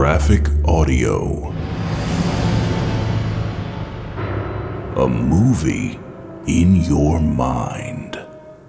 Graphic Audio. A movie in your mind.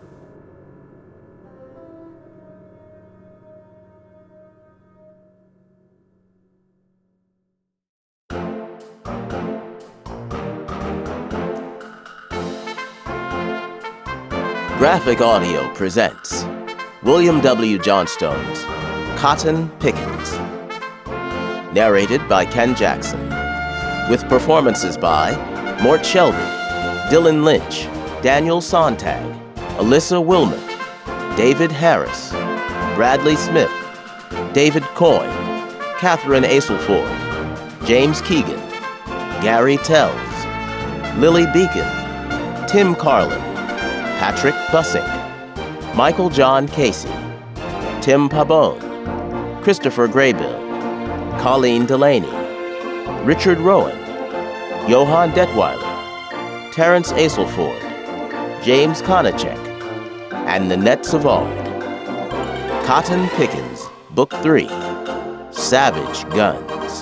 Graphic Audio presents William W. Johnstone's Cotton Pickens. Narrated by Ken Jackson. With performances by Mort Shelby, Dylan Lynch, Daniel Sontag, Alyssa Wilman, David Harris, Bradley Smith, David Coyne, Catherine Aselford, James Keegan, Gary Tells, Lily Beacon, Tim Carlin, Patrick Bussink, Michael John Casey, Tim Pabon, Christopher Graybill, Colleen Delaney, Richard Rowan, Johann Detweiler, Terrence Aselford, James Konachek, and Nanette Savard. Cotton Pickens, Book 3, Savage Guns.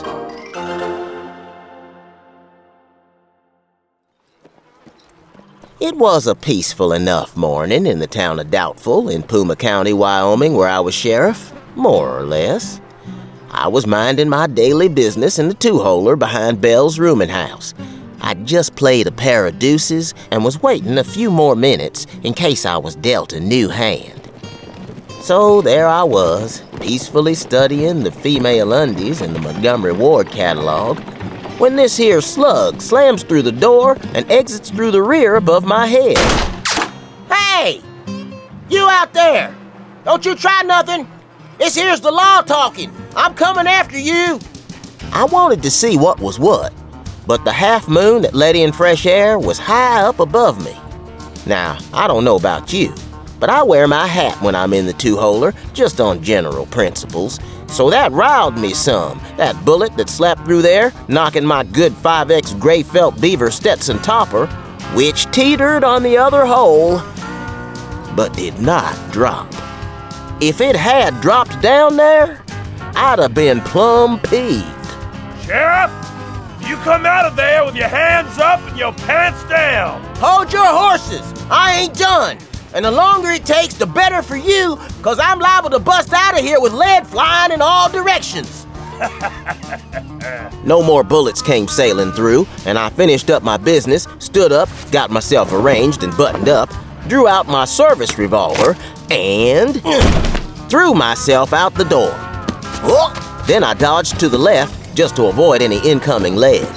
It was a peaceful enough morning in the town of Doubtful in Puma County, Wyoming, where I was sheriff, more or less. I was minding my daily business in the two-holer behind Bell's rooming house. I'd just played a pair of deuces and was waiting a few more minutes in case I was dealt a new hand. So there I was, peacefully studying the female undies in the Montgomery Ward catalog, when this here slug slams through the door and exits through the rear above my head. Hey! You out there! Don't you try nothing! This here's the law talking! I'm coming after you! I wanted to see what was what, but the half moon that let in fresh air was high up above me. Now, I don't know about you, but I wear my hat when I'm in the two-holer, just on general principles. So that riled me some, that bullet that slapped through there, knocking my good 5X gray felt beaver Stetson topper, which teetered on the other hole, but did not drop. If it had dropped down there, I'd have been plumb peeved. Sheriff, you come out of there with your hands up and your pants down. Hold your horses. I ain't done. And the longer it takes, the better for you, because I'm liable to bust out of here with lead flying in all directions. No more bullets came sailing through, and I finished up my business, stood up, got myself arranged and buttoned up, drew out my service revolver, and threw myself out the door. Then I dodged to the left just to avoid any incoming lead.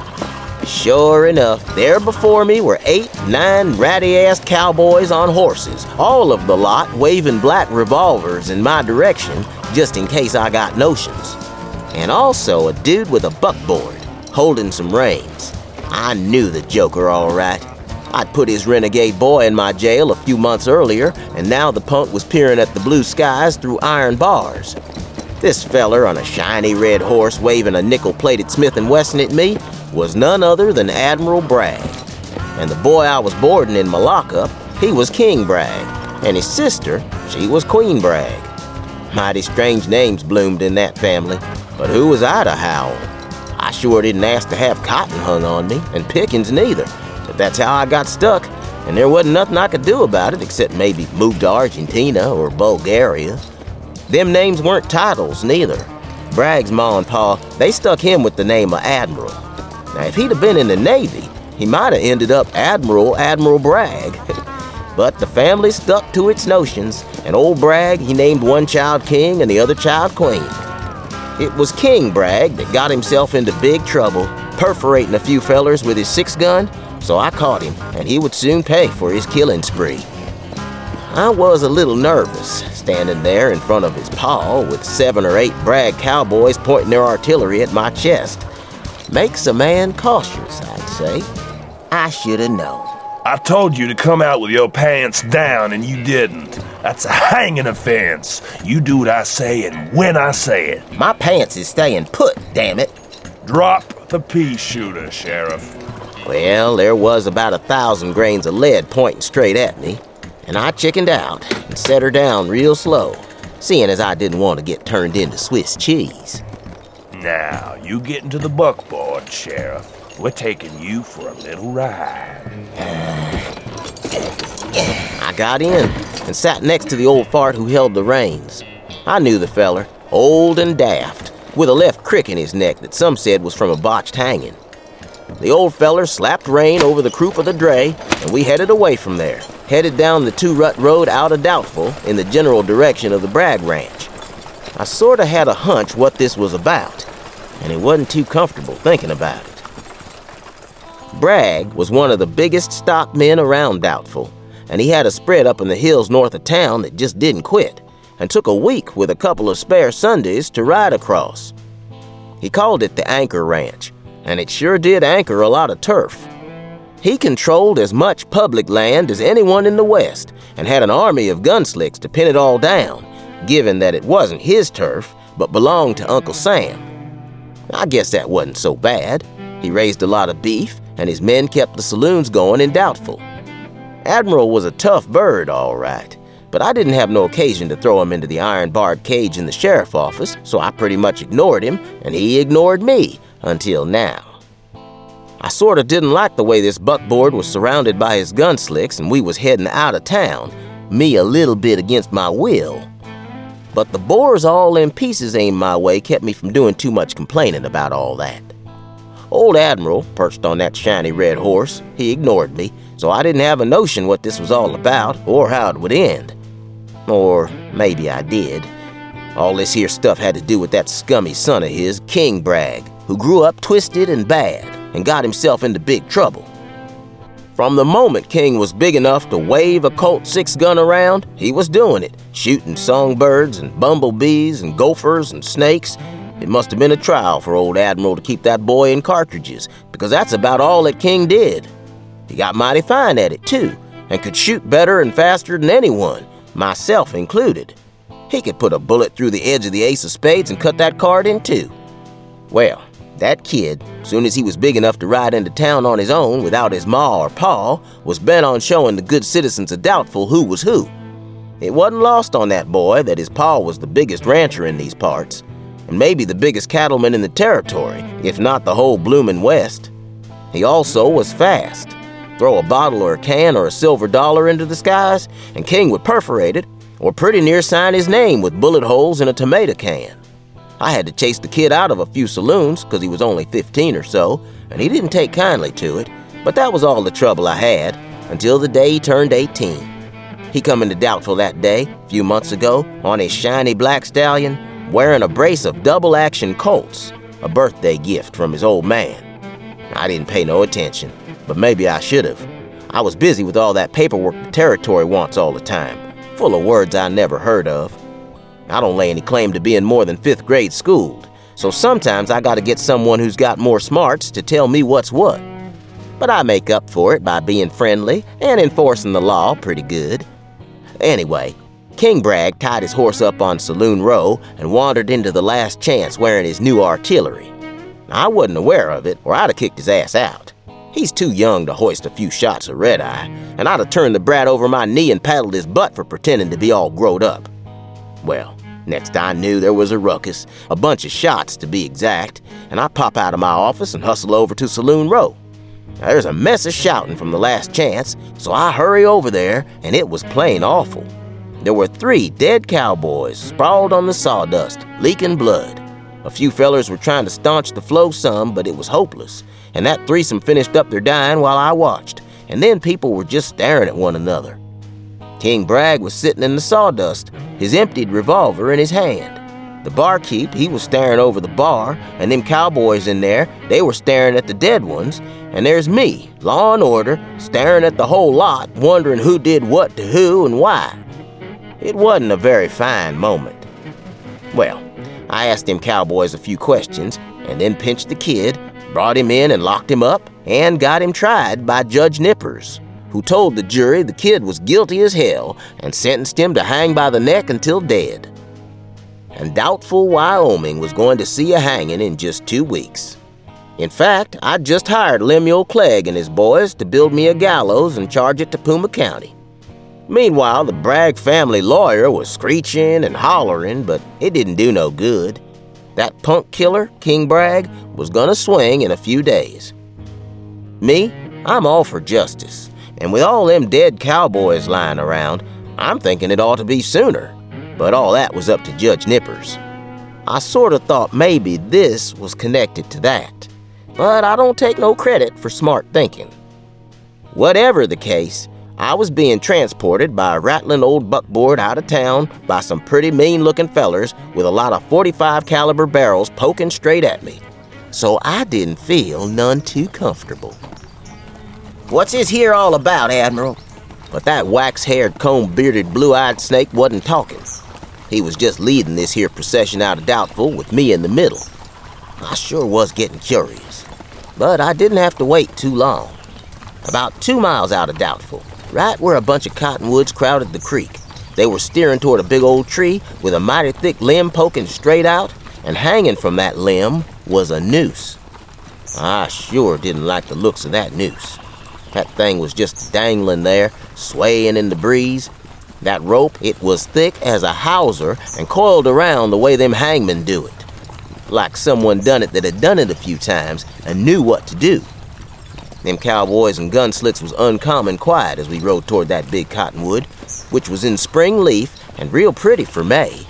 Sure enough, there before me were 8, 9 ratty-ass cowboys on horses, all of the lot waving black revolvers in my direction just in case I got notions. And also a dude with a buckboard, holding some reins. I knew the joker all right. I'd put his renegade boy in my jail a few months earlier, and now the punk was peering at the blue skies through iron bars. This feller on a shiny red horse waving a nickel-plated Smith & Wesson at me was none other than Admiral Bragg. And the boy I was boarding in my lockup, he was King Bragg, and his sister, she was Queen Bragg. Mighty strange names bloomed in that family, but who was I to howl? I sure didn't ask to have cotton hung on me, and Pickens neither, but that's how I got stuck, and there wasn't nothing I could do about it except maybe move to Argentina or Bulgaria. Them names weren't titles, neither. Bragg's ma and pa, they stuck him with the name of Admiral. Now, if he'd have been in the Navy, he might have ended up Admiral Bragg. But the family stuck to its notions, and old Bragg, he named one child king and the other child queen. It was King Bragg that got himself into big trouble, perforating a few fellers with his 6-gun, so I caught him, and he would soon pay for his killing spree. I was a little nervous, standing there in front of his pa with 7 or 8 Bragg cowboys pointing their artillery at my chest. Makes a man cautious, I'd say. I should have known. I told you to come out with your pants down and you didn't. That's a hanging offense. You do what I say and when I say it. My pants is staying put, damn it. Drop the pea shooter, Sheriff. Well, there was about 1,000 grains of lead pointing straight at me, and I chickened out and set her down real slow, seeing as I didn't want to get turned into Swiss cheese. Now, you get into the buckboard, Sheriff. We're taking you for a little ride. I got in and sat next to the old fart who held the reins. I knew the feller, old and daft, with a left crick in his neck that some said was from a botched hanging. The old feller slapped rein over the croup of the dray, and we headed away from there, headed down the two-rut road out of Doubtful in the general direction of the Bragg Ranch. I sorta had a hunch what this was about, and it wasn't too comfortable thinking about it. Bragg was one of the biggest stock men around Doubtful, and he had a spread up in the hills north of town that just didn't quit, and took a week with a couple of spare Sundays to ride across. He called it the Anchor Ranch, and it sure did anchor a lot of turf. He controlled as much public land as anyone in the West, and had an army of gunslicks to pin it all down, given that it wasn't his turf, but belonged to Uncle Sam. I guess that wasn't so bad. He raised a lot of beef, and his men kept the saloons going in Doubtful. Admiral was a tough bird, all right, but I didn't have no occasion to throw him into the iron-barred cage in the sheriff office, so I pretty much ignored him, and he ignored me, until now. I sorta didn't like the way this buckboard was surrounded by his gunslicks, and we was heading out of town, me a little bit against my will. But the boars all in pieces aimed my way kept me from doing too much complaining about all that. Old Admiral, perched on that shiny red horse, he ignored me, so I didn't have a notion what this was all about or how it would end. Or maybe I did. All this here stuff had to do with that scummy son of his, King Bragg, who grew up twisted and bad and got himself into big trouble. From the moment King was big enough to wave a Colt 6-gun around, he was doing it, shooting songbirds and bumblebees and gophers and snakes. It must have been a trial for old Admiral to keep that boy in cartridges, because that's about all that King did. He got mighty fine at it, too, and could shoot better and faster than anyone, myself included. He could put a bullet through the edge of the ace of spades and cut that card in two. Well, that kid, soon as he was big enough to ride into town on his own without his ma or pa, was bent on showing the good citizens of Doubtful who was who. It wasn't lost on that boy that his pa was the biggest rancher in these parts, and maybe the biggest cattleman in the territory, if not the whole bloomin' West. He also was fast. Throw a bottle or a can or a silver dollar into the skies, and King would perforate it, or pretty near sign his name with bullet holes in a tomato can. I had to chase the kid out of a few saloons, because he was only 15 or so, and he didn't take kindly to it, but that was all the trouble I had, until the day he turned 18. He come into Doubtful that day, a few months ago, on his shiny black stallion, wearing a brace of double-action Colts, a birthday gift from his old man. I didn't pay no attention, but maybe I should have. I was busy with all that paperwork the territory wants all the time, full of words I never heard of. I don't lay any claim to being more than 5th grade schooled, so sometimes I gotta get someone who's got more smarts to tell me what's what. But I make up for it by being friendly and enforcing the law pretty good. Anyway, King Bragg tied his horse up on Saloon Row and wandered into the Last Chance wearing his new artillery. I wasn't aware of it, or I'd have kicked his ass out. He's too young to hoist a few shots of red-eye, and I'd have turned the brat over my knee and paddled his butt for pretending to be all growed up. Well, next I knew there was a ruckus, a bunch of shots to be exact, and I pop out of my office and hustle over to Saloon Row. Now, there's a mess of shouting from the Last Chance, so I hurry over there, and it was plain awful. There were 3 dead cowboys sprawled on the sawdust, leaking blood. A few fellers were trying to staunch the flow some, but it was hopeless, and that threesome finished up their dying while I watched, and then people were just staring at one another. King Bragg was sitting in the sawdust, his emptied revolver in his hand. The barkeep, he was staring over the bar, and them cowboys in there, they were staring at the dead ones, and there's me, law and order, staring at the whole lot, wondering who did what to who and why. It wasn't a very fine moment. Well, I asked them cowboys a few questions, and then pinched the kid, brought him in and locked him up, and got him tried by Judge Nippers, who told the jury the kid was guilty as hell and sentenced him to hang by the neck until dead. And Doubtful, Wyoming was going to see a hanging in just 2 weeks. In fact, I'd just hired Lemuel Clegg and his boys to build me a gallows and charge it to Puma County. Meanwhile, the Bragg family lawyer was screeching and hollering, but it didn't do no good. That punk killer, King Bragg, was gonna swing in a few days. Me, I'm all for justice, and with all them dead cowboys lying around, I'm thinking it ought to be sooner. But all that was up to Judge Nippers. I sort of thought maybe this was connected to that, but I don't take no credit for smart thinking. Whatever the case, I was being transported by a rattling old buckboard out of town by some pretty mean-looking fellers with a lot of .45 caliber barrels poking straight at me, so I didn't feel none too comfortable. "What's this here all about, Admiral?" But that wax-haired, comb-bearded, blue-eyed snake wasn't talking. He was just leading this here procession out of Doubtful with me in the middle. I sure was getting curious, but I didn't have to wait too long. About 2 miles out of Doubtful, right where a bunch of cottonwoods crowded the creek, they were steering toward a big old tree with a mighty thick limb poking straight out, and hanging from that limb was a noose. I sure didn't like the looks of that noose. That thing was just dangling there, swaying in the breeze. That rope, it was thick as a hawser and coiled around the way them hangmen do it. Like someone done it that had done it a few times and knew what to do. Them cowboys and gunslicks was uncommon quiet as we rode toward that big cottonwood, which was in spring leaf and real pretty for May.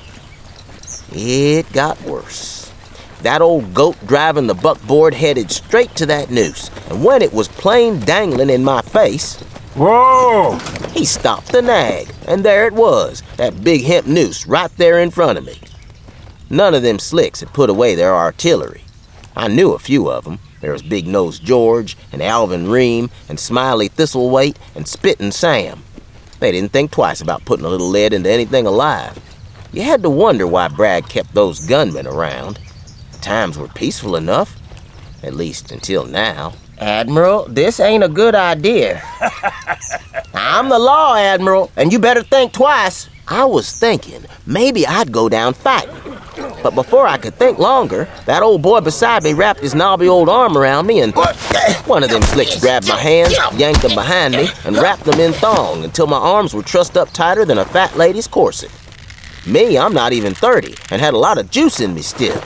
It got worse. That old goat driving the buckboard headed straight to that noose, and when it was plain dangling in my face, Whoa! he stopped the nag, and there it was, that big hemp noose right there in front of me. None of them slicks had put away their artillery. I knew a few of them. There was Big Nose George, and Alvin Ream, and Smiley Thistlethwaite, and Spittin' Sam. They didn't think twice about putting a little lead into anything alive. You had to wonder why Bragg kept those gunmen around. Times were peaceful enough, at least until now. "Admiral, this ain't a good idea." "I'm the law, Admiral, and you better think twice." I was thinking maybe I'd go down fighting. But before I could think longer, that old boy beside me wrapped his knobby old arm around me, and one of them slicks grabbed my hands, yanked them behind me, and wrapped them in thong until my arms were trussed up tighter than a fat lady's corset. Me, I'm not even 30, and had a lot of juice in me still.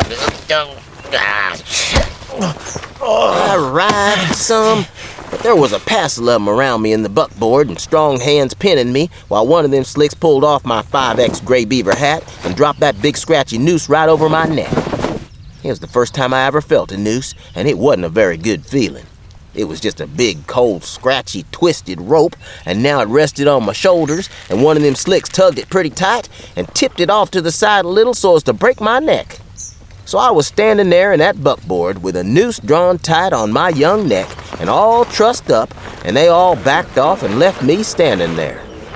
I writhed some, but there was a passel of them around me in the buckboard and strong hands pinning me while one of them slicks pulled off my 5X gray beaver hat and dropped that big scratchy noose right over my neck. It was the first time I ever felt a noose, and it wasn't a very good feeling. It was just a big, cold, scratchy, twisted rope, and now it rested on my shoulders, and one of them slicks tugged it pretty tight and tipped it off to the side a little so as to break my neck. So I was standing there in that buckboard with a noose drawn tight on my young neck and all trussed up, and they all backed off and left me standing there.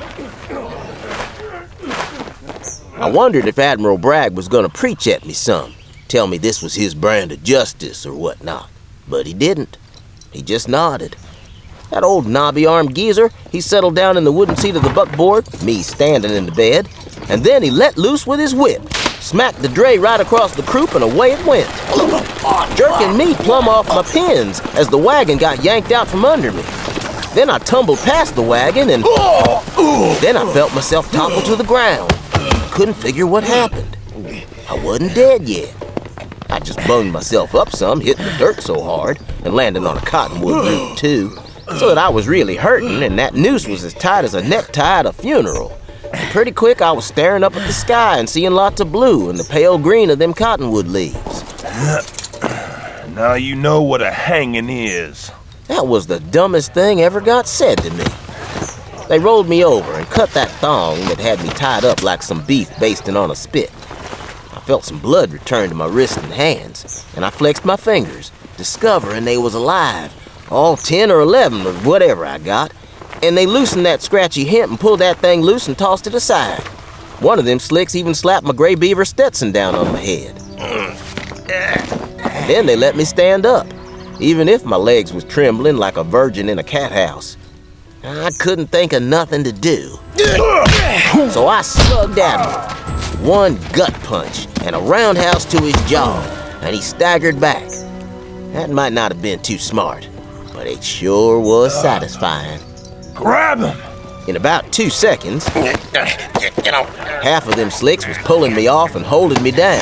I wondered if Admiral Bragg was going to preach at me some, tell me this was his brand of justice or whatnot, but he didn't. He just nodded. That old knobby-armed geezer, he settled down in the wooden seat of the buckboard, me standing in the bed, and then he let loose with his whip, smacked the dray right across the croup, and away it went, jerking me plumb off my pins as the wagon got yanked out from under me. Then I tumbled past the wagon, and then I felt myself topple to the ground. Couldn't figure what happened. I wasn't dead yet. I just bunged myself up some, hitting the dirt so hard, and landing on a cottonwood root too, so that I was really hurting, and that noose was as tight as a necktie at a funeral. And pretty quick I was staring up at the sky and seeing lots of blue and the pale green of them cottonwood leaves. Now you know what a hanging is. That was the dumbest thing ever got said to me. They rolled me over and cut that thong that had me tied up like some beef basting on a spit. I felt some blood return to my wrists and hands, and I flexed my fingers, discovering they was alive, all 10 or 11 or whatever I got, and they loosened that scratchy hemp and pulled that thing loose and tossed it aside. One of them slicks even slapped my gray beaver Stetson down on my head. And then they let me stand up, even if my legs was trembling like a virgin in a cat house. I couldn't think of nothing to do. So I slugged at him. One gut punch and a roundhouse to his jaw, and he staggered back. That might not have been too smart, but it sure was satisfying. Grab him! In about 2 seconds, half of them slicks was pulling me off and holding me down.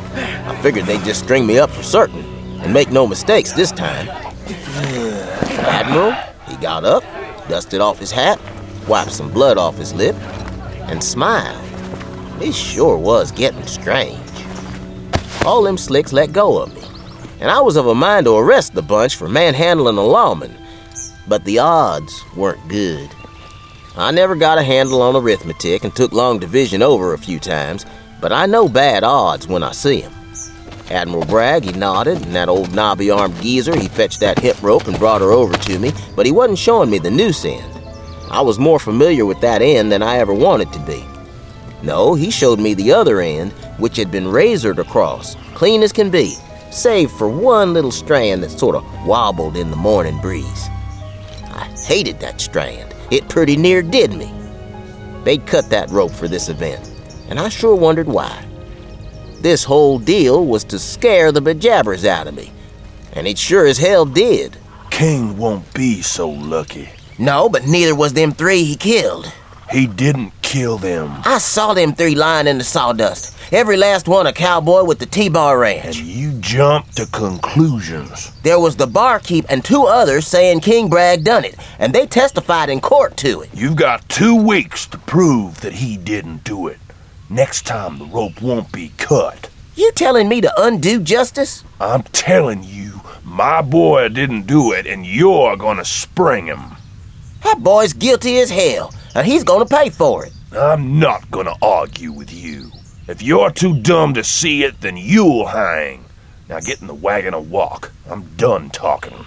I figured they'd just string me up for certain, and make no mistakes this time. Admiral, he got up, dusted off his hat, wiped some blood off his lip, and smiled. It sure was getting strange. All them slicks let go of me, and I was of a mind to arrest the bunch for manhandling a lawman, but the odds weren't good. I never got a handle on arithmetic and took long division over a few times, but I know bad odds when I see 'em. Admiral Bragg, he nodded, and that old knobby-armed geezer, he fetched that hip rope and brought her over to me, but he wasn't showing me the noose end. I was more familiar with that end than I ever wanted to be. No, he showed me the other end, which had been razored across, clean as can be, save for one little strand that sort of wobbled in the morning breeze. I hated that strand. It pretty near did me. They'd cut that rope for this event, and I sure wondered why. This whole deal was to scare the bejabbers out of me, and it sure as hell did. King won't be so lucky. No, but neither was them 3 he killed. He didn't kill them. I saw them 3 lying in the sawdust. Every last one a cowboy with the T-Bar And Ranch. you jumped to conclusions. There was the barkeep and 2 others saying King Bragg done it, and they testified in court to it. You've got 2 weeks to prove that he didn't do it. Next time the rope won't be cut. You telling me to undo justice? I'm telling you, my boy didn't do it, and you're gonna spring him. That boy's guilty as hell, and he's gonna pay for it. I'm not gonna argue with you. If you're too dumb to see it, then you'll hang. Now get in the wagon and walk. I'm done talking.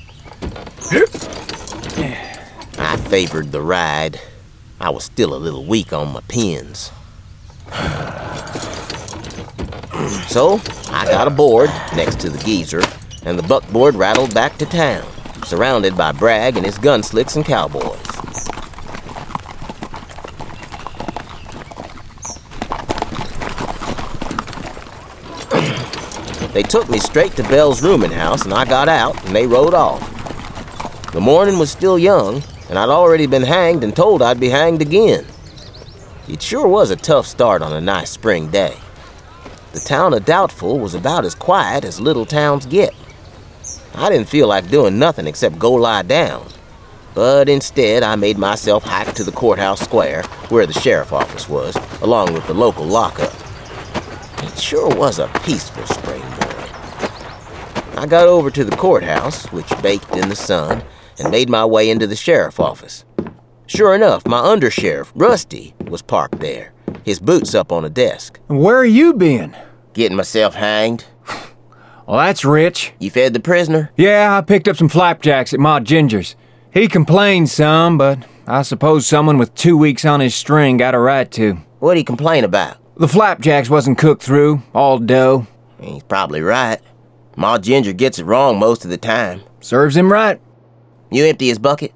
I favored the ride. I was still a little weak on my pins. So, I got aboard next to the geezer, and the buckboard rattled back to town, surrounded by Bragg and his gunslicks and cowboys. They took me straight to Bell's rooming house, and I got out, and they rode off. The morning was still young, and I'd already been hanged and told I'd be hanged again. It sure was a tough start on a nice spring day. The town of Doubtful was about as quiet as little towns get. I didn't feel like doing nothing except go lie down. But instead, I made myself hike to the courthouse square, where the sheriff office was, along with the local lockup. It sure was a peaceful spring morning. I got over to the courthouse, which baked in the sun, and made my way into the sheriff office. Sure enough, my undersheriff, Rusty, was parked there, his boots up on a desk. Where you been? Getting myself hanged. Well, that's rich. You fed the prisoner? Yeah, I picked up some flapjacks at Ma Ginger's. He complained some, but I suppose someone with 2 weeks on his string got a right to. What'd he complain about? The flapjacks wasn't cooked through, all dough. He's probably right. Ma Ginger gets it wrong most of the time. Serves him right. You empty his bucket?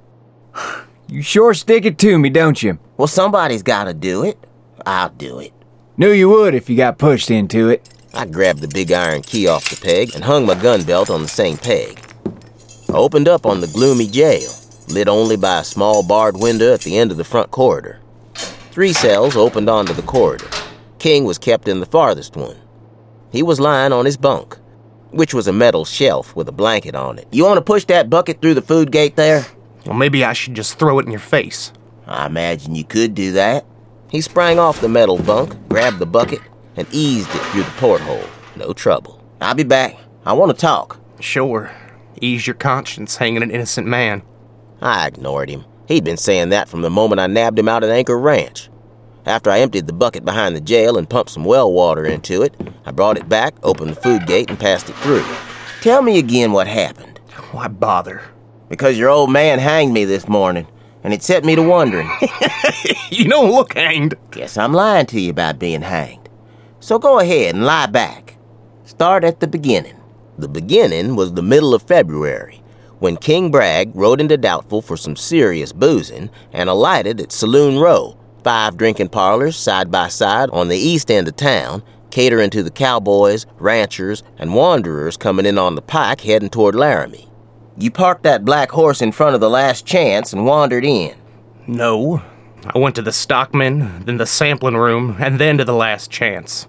You sure stick it to me, don't you? Well, somebody's gotta do it. I'll do it. Knew you would if you got pushed into it. I grabbed the big iron key off the peg and hung my gun belt on the same peg. I opened up on the gloomy jail, lit only by a small barred window at the end of the front corridor. 3 cells opened onto the corridor. King was kept in the farthest one. He was lying on his bunk, which was a metal shelf with a blanket on it. You want to push that bucket through the food gate there? Well, maybe I should just throw it in your face. I imagine you could do that. He sprang off the metal bunk, grabbed the bucket, and eased it through the porthole. No trouble. I'll be back. I want to talk. Sure. Ease your conscience hanging an innocent man. I ignored him. He'd been saying that from the moment I nabbed him out at Anchor Ranch. After I emptied the bucket behind the jail and pumped some well water into it, I brought it back, opened the food gate, and passed it through. Tell me again what happened. Why bother? Because your old man hanged me this morning, and it set me to wondering. You don't look hanged. Guess I'm lying to you about being hanged. So go ahead and lie back. Start at the beginning. The beginning was the middle of February, when King Bragg rode into Doubtful for some serious boozing and alighted at Saloon Row, 5 drinking parlors side by side on the east end of town, catering to the cowboys, ranchers, and wanderers coming in on the pike heading toward Laramie. You parked that black horse in front of the Last Chance and wandered in. No. I went to the Stockman, then the sampling room, and then to the Last Chance.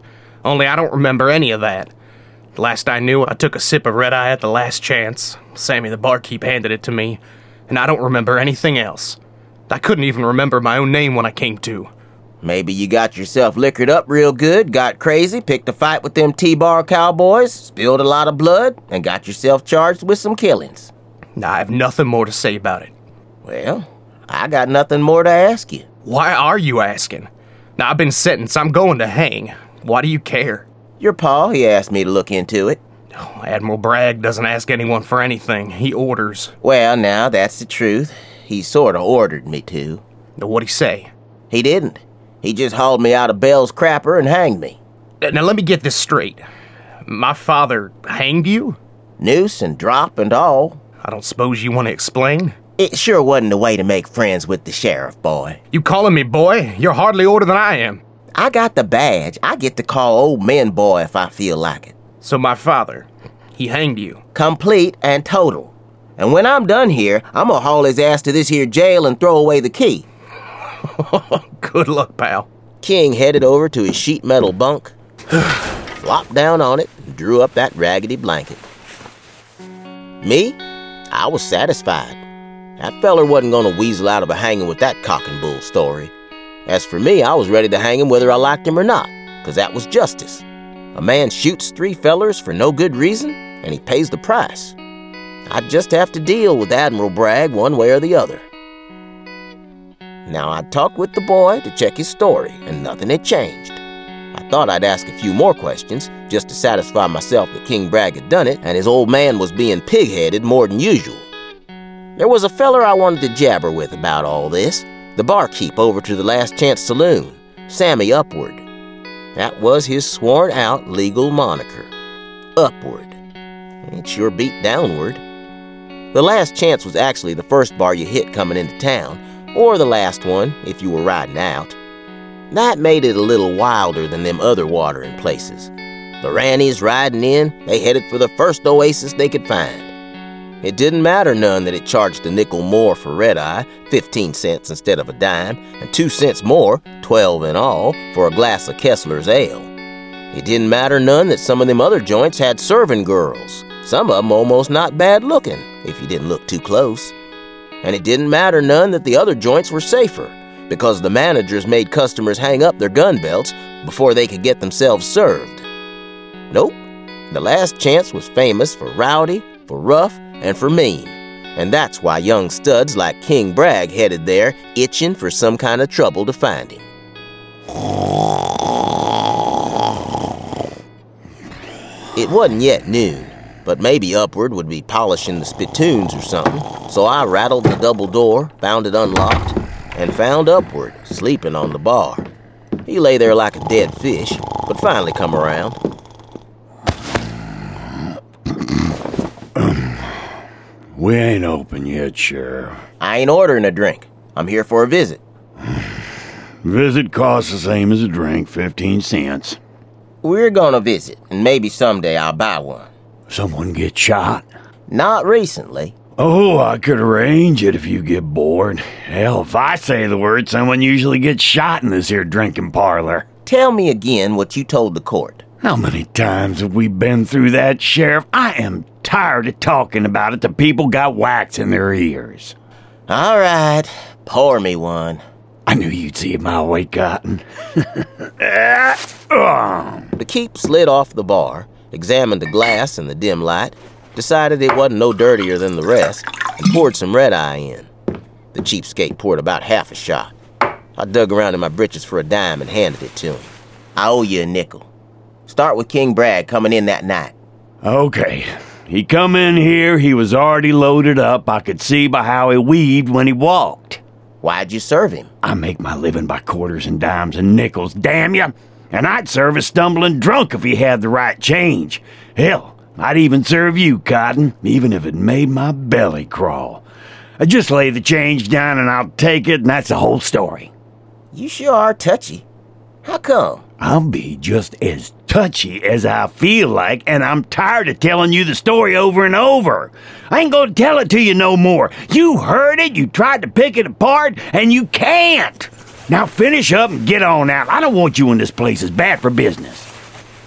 Only I don't remember any of that. Last I knew, I took a sip of red-eye at the last chance. Sammy the barkeep handed it to me, and I don't remember anything else. I couldn't even remember my own name when I came to. Maybe you got yourself liquored up real good, got crazy, picked a fight with them T-bar cowboys, spilled a lot of blood, and got yourself charged with some killings. I have nothing more to say about it. Well, I got nothing more to ask you. Why are you asking? Now, I've been sentenced. I'm going to hang. Why do you care? Your pa, he asked me to look into it. Oh, Admiral Bragg doesn't ask anyone for anything. He orders. Well, now, that's the truth. He sort of ordered me to. What'd he say? He didn't. He just hauled me out of Bell's crapper and hanged me. Now, let me get this straight. My father hanged you? Noose and drop and all. I don't suppose you want to explain? It sure wasn't a way to make friends with the sheriff, boy. You calling me boy? You're hardly older than I am. I got the badge. I get to call old men boy if I feel like it. So my father, he hanged you? Complete and total. And when I'm done here, I'm gonna haul his ass to this here jail and throw away the key. Good luck, pal. King headed over to his sheet metal bunk, flopped down on it, and drew up that raggedy blanket. Me? I was satisfied. That feller wasn't gonna weasel out of a hanging with that cock and bull story. As for me, I was ready to hang him whether I liked him or not, 'cause that was justice. A man shoots 3 fellers for no good reason, and he pays the price. I'd just have to deal with Admiral Bragg one way or the other. Now, I'd talked with the boy to check his story, and nothing had changed. I thought I'd ask a few more questions, just to satisfy myself that King Bragg had done it, and his old man was being pig-headed more than usual. There was a feller I wanted to jabber with about all this, the barkeep over to the Last Chance Saloon, Sammy Upward. That was his sworn-out legal moniker. Upward. It sure beat downward. The Last Chance was actually the first bar you hit coming into town, or the last one if you were riding out. That made it a little wilder than them other watering places. The rannies riding in, they headed for the first oasis they could find. It didn't matter none that it charged a nickel more for red-eye, 15 cents instead of a dime, and 2 cents more, 12 in all, for a glass of Kessler's ale. It didn't matter none that some of them other joints had serving girls, some of them almost not bad looking, if you didn't look too close. And it didn't matter none that the other joints were safer, because the managers made customers hang up their gun belts before they could get themselves served. Nope, the Last Chance was famous for rowdy, for rough, and for mean. And that's why young studs like King Bragg headed there, itching for some kind of trouble to find him. It wasn't yet noon, but maybe Upward would be polishing the spittoons or something, so I rattled the double door, found it unlocked, and found Upward sleeping on the bar. He lay there like a dead fish, but finally come around. We ain't open yet, Sheriff. I ain't ordering a drink. I'm here for a visit. Visit costs the same as a drink, 15 cents. We're gonna visit, and maybe someday I'll buy one. Someone get shot? Not recently. Oh, I could arrange it if you get bored. Hell, if I say the word, someone usually gets shot in this here drinking parlor. Tell me again what you told the court. How many times have we been through that, Sheriff? I am tired of talking about it. The people got wax in their ears. All right, pour me one. I knew you'd see it my way, Cotton. The keep slid off the bar, examined the glass in the dim light, decided it wasn't no dirtier than the rest, and poured some red-eye in. The cheapskate poured about half a shot. I dug around in my britches for a dime and handed it to him. I owe you a nickel. Start with King Bragg coming in that night. Okay. He come in here, he was already loaded up. I could see by how he weaved when he walked. Why'd you serve him? I make my living by quarters and dimes and nickels, damn you! And I'd serve a stumbling drunk if he had the right change. Hell, I'd even serve you, Cotton, even if it made my belly crawl. I just lay the change down and I'll take it, and that's the whole story. You sure are touchy. How come? I'll be just as touchy as I feel like, and I'm tired of telling you the story over and over. I ain't gonna tell it to you no more. You heard it, you tried to pick it apart, and you can't. Now finish up and get on out. I don't want you in this place. It's bad for business.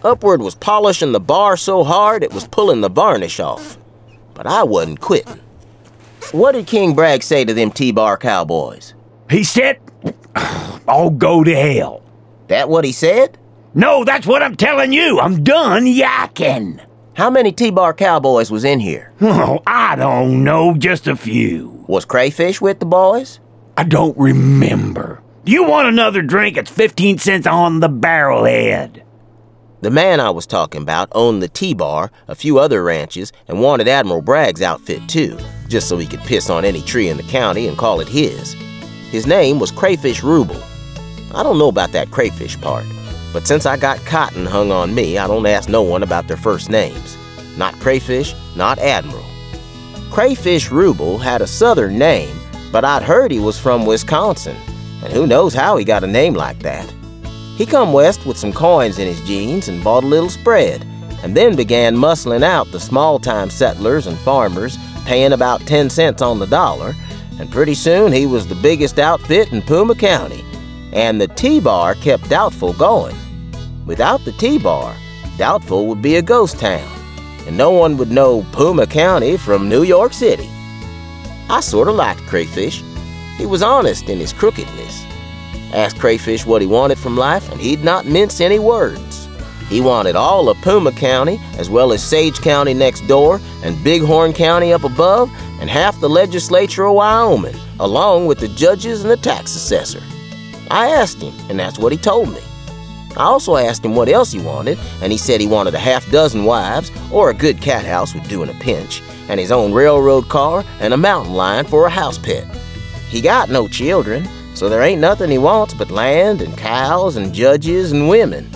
Upward was polishing the bar so hard it was pulling the varnish off. But I wasn't quitting. What did King Bragg say to them T-Bar cowboys? He said, "I'll go to hell." That what he said? No, that's what I'm telling you. I'm done yakking. How many T-Bar cowboys was in here? Oh, I don't know, just a few. Was Crayfish with the boys? I don't remember. You want another drink? It's 15 cents on the barrelhead. The man I was talking about owned the T-Bar, a few other ranches, and wanted Admiral Bragg's outfit too, just so he could piss on any tree in the county and call it his. His name was Crayfish Ruble. I don't know about that crayfish part, but since I got cotton hung on me, I don't ask no one about their first names. Not Crayfish, not Admiral. Crayfish Ruble had a southern name, but I'd heard he was from Wisconsin, and who knows how he got a name like that. He come west with some coins in his jeans and bought a little spread, and then began muscling out the small-time settlers and farmers, paying about 10 cents on the dollar, and pretty soon he was the biggest outfit in Puma County, and the T-Bar kept Doubtful going. Without the T-Bar, Doubtful would be a ghost town, and no one would know Puma County from New York City. I sorta liked Crayfish. He was honest in his crookedness. Asked Crayfish what he wanted from life, and he'd not mince any words. He wanted all of Puma County, as well as Sage County next door, and Bighorn County up above, and half the legislature of Wyoming, along with the judges and the tax assessor. I asked him, and that's what he told me. I also asked him what else he wanted, and he said he wanted a half-dozen wives, or a good cat house would do in a pinch, and his own railroad car, and a mountain lion for a house pet. He got no children, so there ain't nothing he wants but land and cows and judges and women.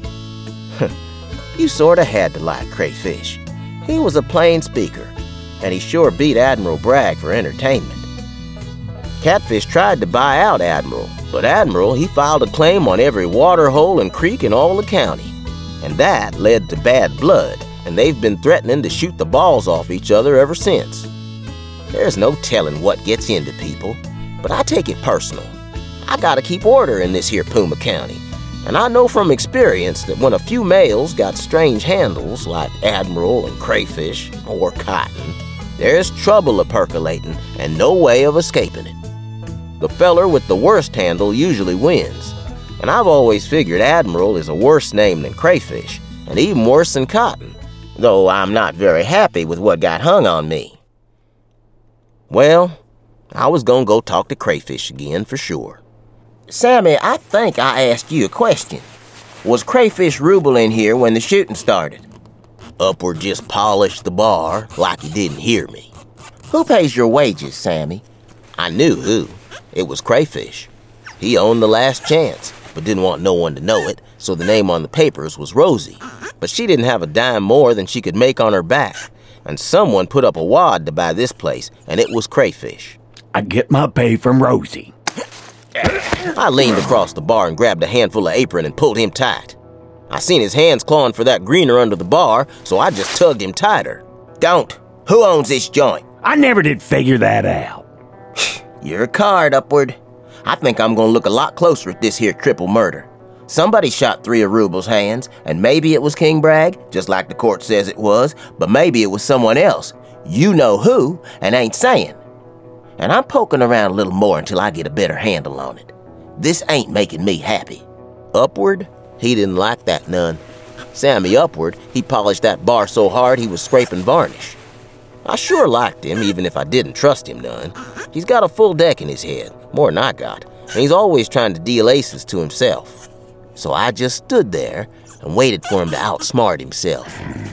You sorta had to like Crayfish. He was a plain speaker, and he sure beat Admiral Bragg for entertainment. Catfish tried to buy out Admiral, but Admiral, he filed a claim on every water hole and creek in all the county. And that led to bad blood, and they've been threatening to shoot the balls off each other ever since. There's no telling what gets into people, but I take it personal. I gotta keep order in this here Puma County, and I know from experience that when a few males got strange handles like Admiral and Crayfish or Cotton, there's trouble a-percolating and no way of escaping it. The feller with the worst handle usually wins, and I've always figured Admiral is a worse name than Crayfish, and even worse than Cotton, though I'm not very happy with what got hung on me. Well, I was gonna go talk to Crayfish again for sure. Sammy, I think I asked you a question. Was Crayfish Ruble in here when the shooting started? Upward just polished the bar like he didn't hear me. Who pays your wages, Sammy? I knew who. It was Crayfish. He owned the Last Chance, but didn't want no one to know it, so the name on the papers was Rosie. But she didn't have a dime more than she could make on her back, and someone put up a wad to buy this place, and it was Crayfish. I get my pay from Rosie. I leaned across the bar and grabbed a handful of apron and pulled him tight. I seen his hands clawing for that greener under the bar, so I just tugged him tighter. Don't. Who owns this joint? I never did figure that out. You're a card, Upward. I think I'm gonna look a lot closer at this here triple murder. Somebody shot 3 of Ruble's hands, and maybe it was King Bragg, just like the court says it was, but maybe it was someone else. You know who, and ain't saying. And I'm poking around a little more until I get a better handle on it. This ain't making me happy. Upward, he didn't like that none. Sammy Upward, he polished that bar so hard he was scraping varnish. I sure liked him, even if I didn't trust him none. He's got a full deck in his head, more than I got, and he's always trying to deal aces to himself. So I just stood there and waited for him to outsmart himself.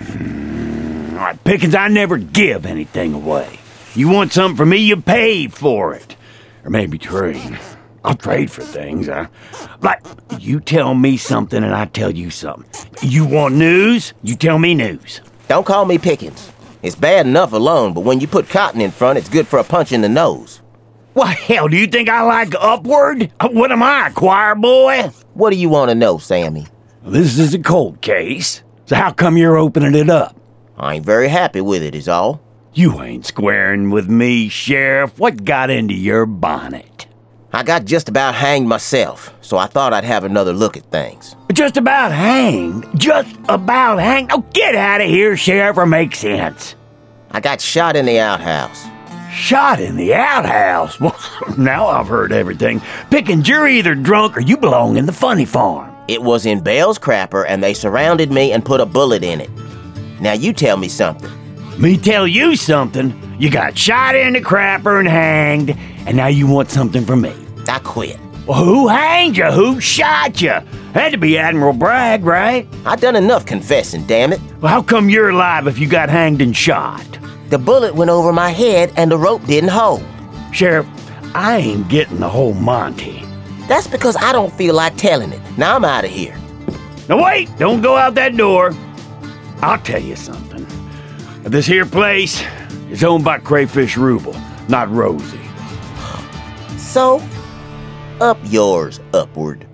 All right, Pickens, I never give anything away. You want something from me, you pay for it. Or maybe trade. I'll trade for things. Like, you tell me something and I tell you something. You want news? You tell me news. Don't call me Pickens. It's bad enough alone, but when you put Cotton in front, it's good for a punch in the nose. What hell, do you think I like Upward? What am I, a choir boy? What do you want to know, Sammy? This is a cold case. So how come you're opening it up? I ain't very happy with it, is all. You ain't squaring with me, Sheriff. What got into your bonnet? I got just about hanged myself, so I thought I'd have another look at things. Just about hanged? Just about hanged? Oh, get out of here, Sheriff, or make sense. I got shot in the outhouse. Shot in the outhouse? Well, now I've heard everything. Pickens, you're either drunk or you belong in the funny farm. It was in Bell's Crapper, and they surrounded me and put a bullet in it. Now you tell me something. Me tell you something? You got shot in the crapper and hanged, and now you want something from me. I quit. Well, who hanged you? Who shot you? Had to be Admiral Bragg, right? I done enough confessing, damn it. Well, how come you're alive if you got hanged and shot? The bullet went over my head and the rope didn't hold. Sheriff, I ain't getting the whole Monty. That's because I don't feel like telling it. Now I'm out of here. Now wait, don't go out that door. I'll tell you something. This here place is owned by Crayfish Rubel, not Rosie. So, up yours, upward.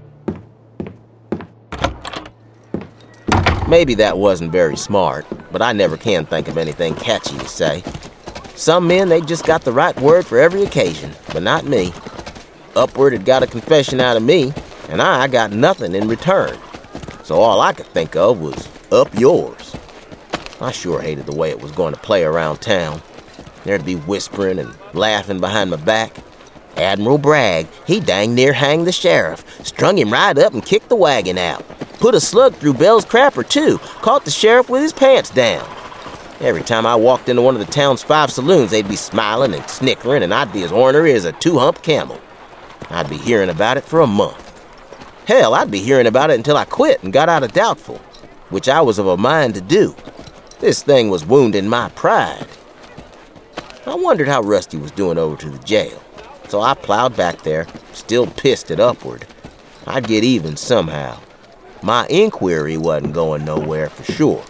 Maybe that wasn't very smart, but I never can think of anything catchy to say. Some men, they just got the right word for every occasion, but not me. Upward had got a confession out of me, and I got nothing in return. So all I could think of was up yours. I sure hated the way it was going to play around town. There'd be whispering and laughing behind my back. Admiral Bragg, he dang near hanged the sheriff, strung him right up and kicked the wagon out. Put a slug through Bell's Crapper, too. Caught the sheriff with his pants down. Every time I walked into one of the town's 5 saloons, they'd be smiling and snickering, and I'd be as ornery as a 2-humped camel. I'd be hearing about it for a month. Hell, I'd be hearing about it until I quit and got out of Doubtful, which I was of a mind to do. This thing was wounding my pride. I wondered how Rusty was doing over to the jail, so I plowed back there, still pissed at Upward. I'd get even somehow. My inquiry wasn't going nowhere for sure.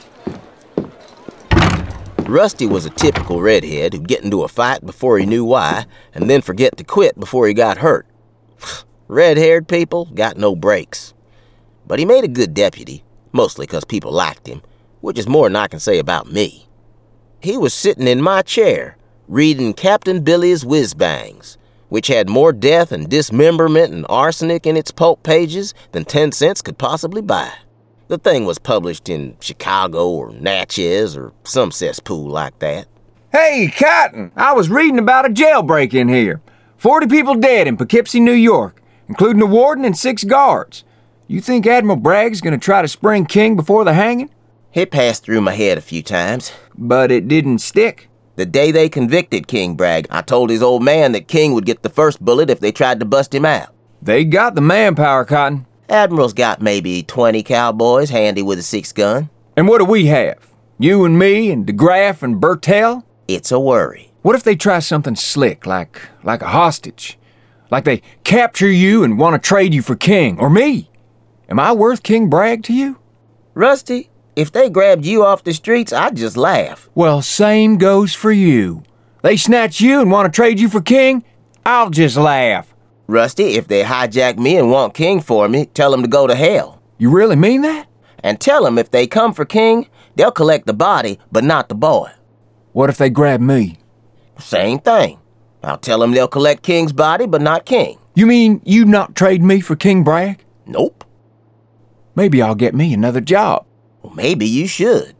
Rusty was a typical redhead who'd get into a fight before he knew why, and then forget to quit before he got hurt. Red-haired people got no breaks. But he made a good deputy, mostly 'cause people liked him, which is more than I can say about me. He was sitting in my chair, reading Captain Billy's Whiz-Bangs, which had more death and dismemberment and arsenic in its pulp pages than 10 cents could possibly buy. The thing was published in Chicago or Natchez or some cesspool like that. Hey, Cotton, I was reading about a jailbreak in here. 40 people dead in Poughkeepsie, New York, including a warden and 6 guards. You think Admiral Bragg's gonna try to spring King before the hanging? It passed through my head a few times. But it didn't stick. The day they convicted King Bragg, I told his old man that King would get the first bullet if they tried to bust him out. They got the manpower, Cotton. Admiral's got maybe 20 cowboys handy with a 6-gun. And what do we have? You and me and DeGraff and Bertel? It's a worry. What if they try something slick, like a hostage? Like they capture you and want to trade you for King, or me? Am I worth King Bragg to you? Rusty, if they grabbed you off the streets, I'd just laugh. Well, same goes for you. They snatch you and want to trade you for King, I'll just laugh. Rusty, if they hijack me and want King for me, tell them to go to hell. You really mean that? And tell them if they come for King, they'll collect the body, but not the boy. What if they grab me? Same thing. I'll tell them they'll collect King's body, but not King. You mean you'd not trade me for King Bragg? Nope. Maybe I'll get me another job. Well, maybe you should.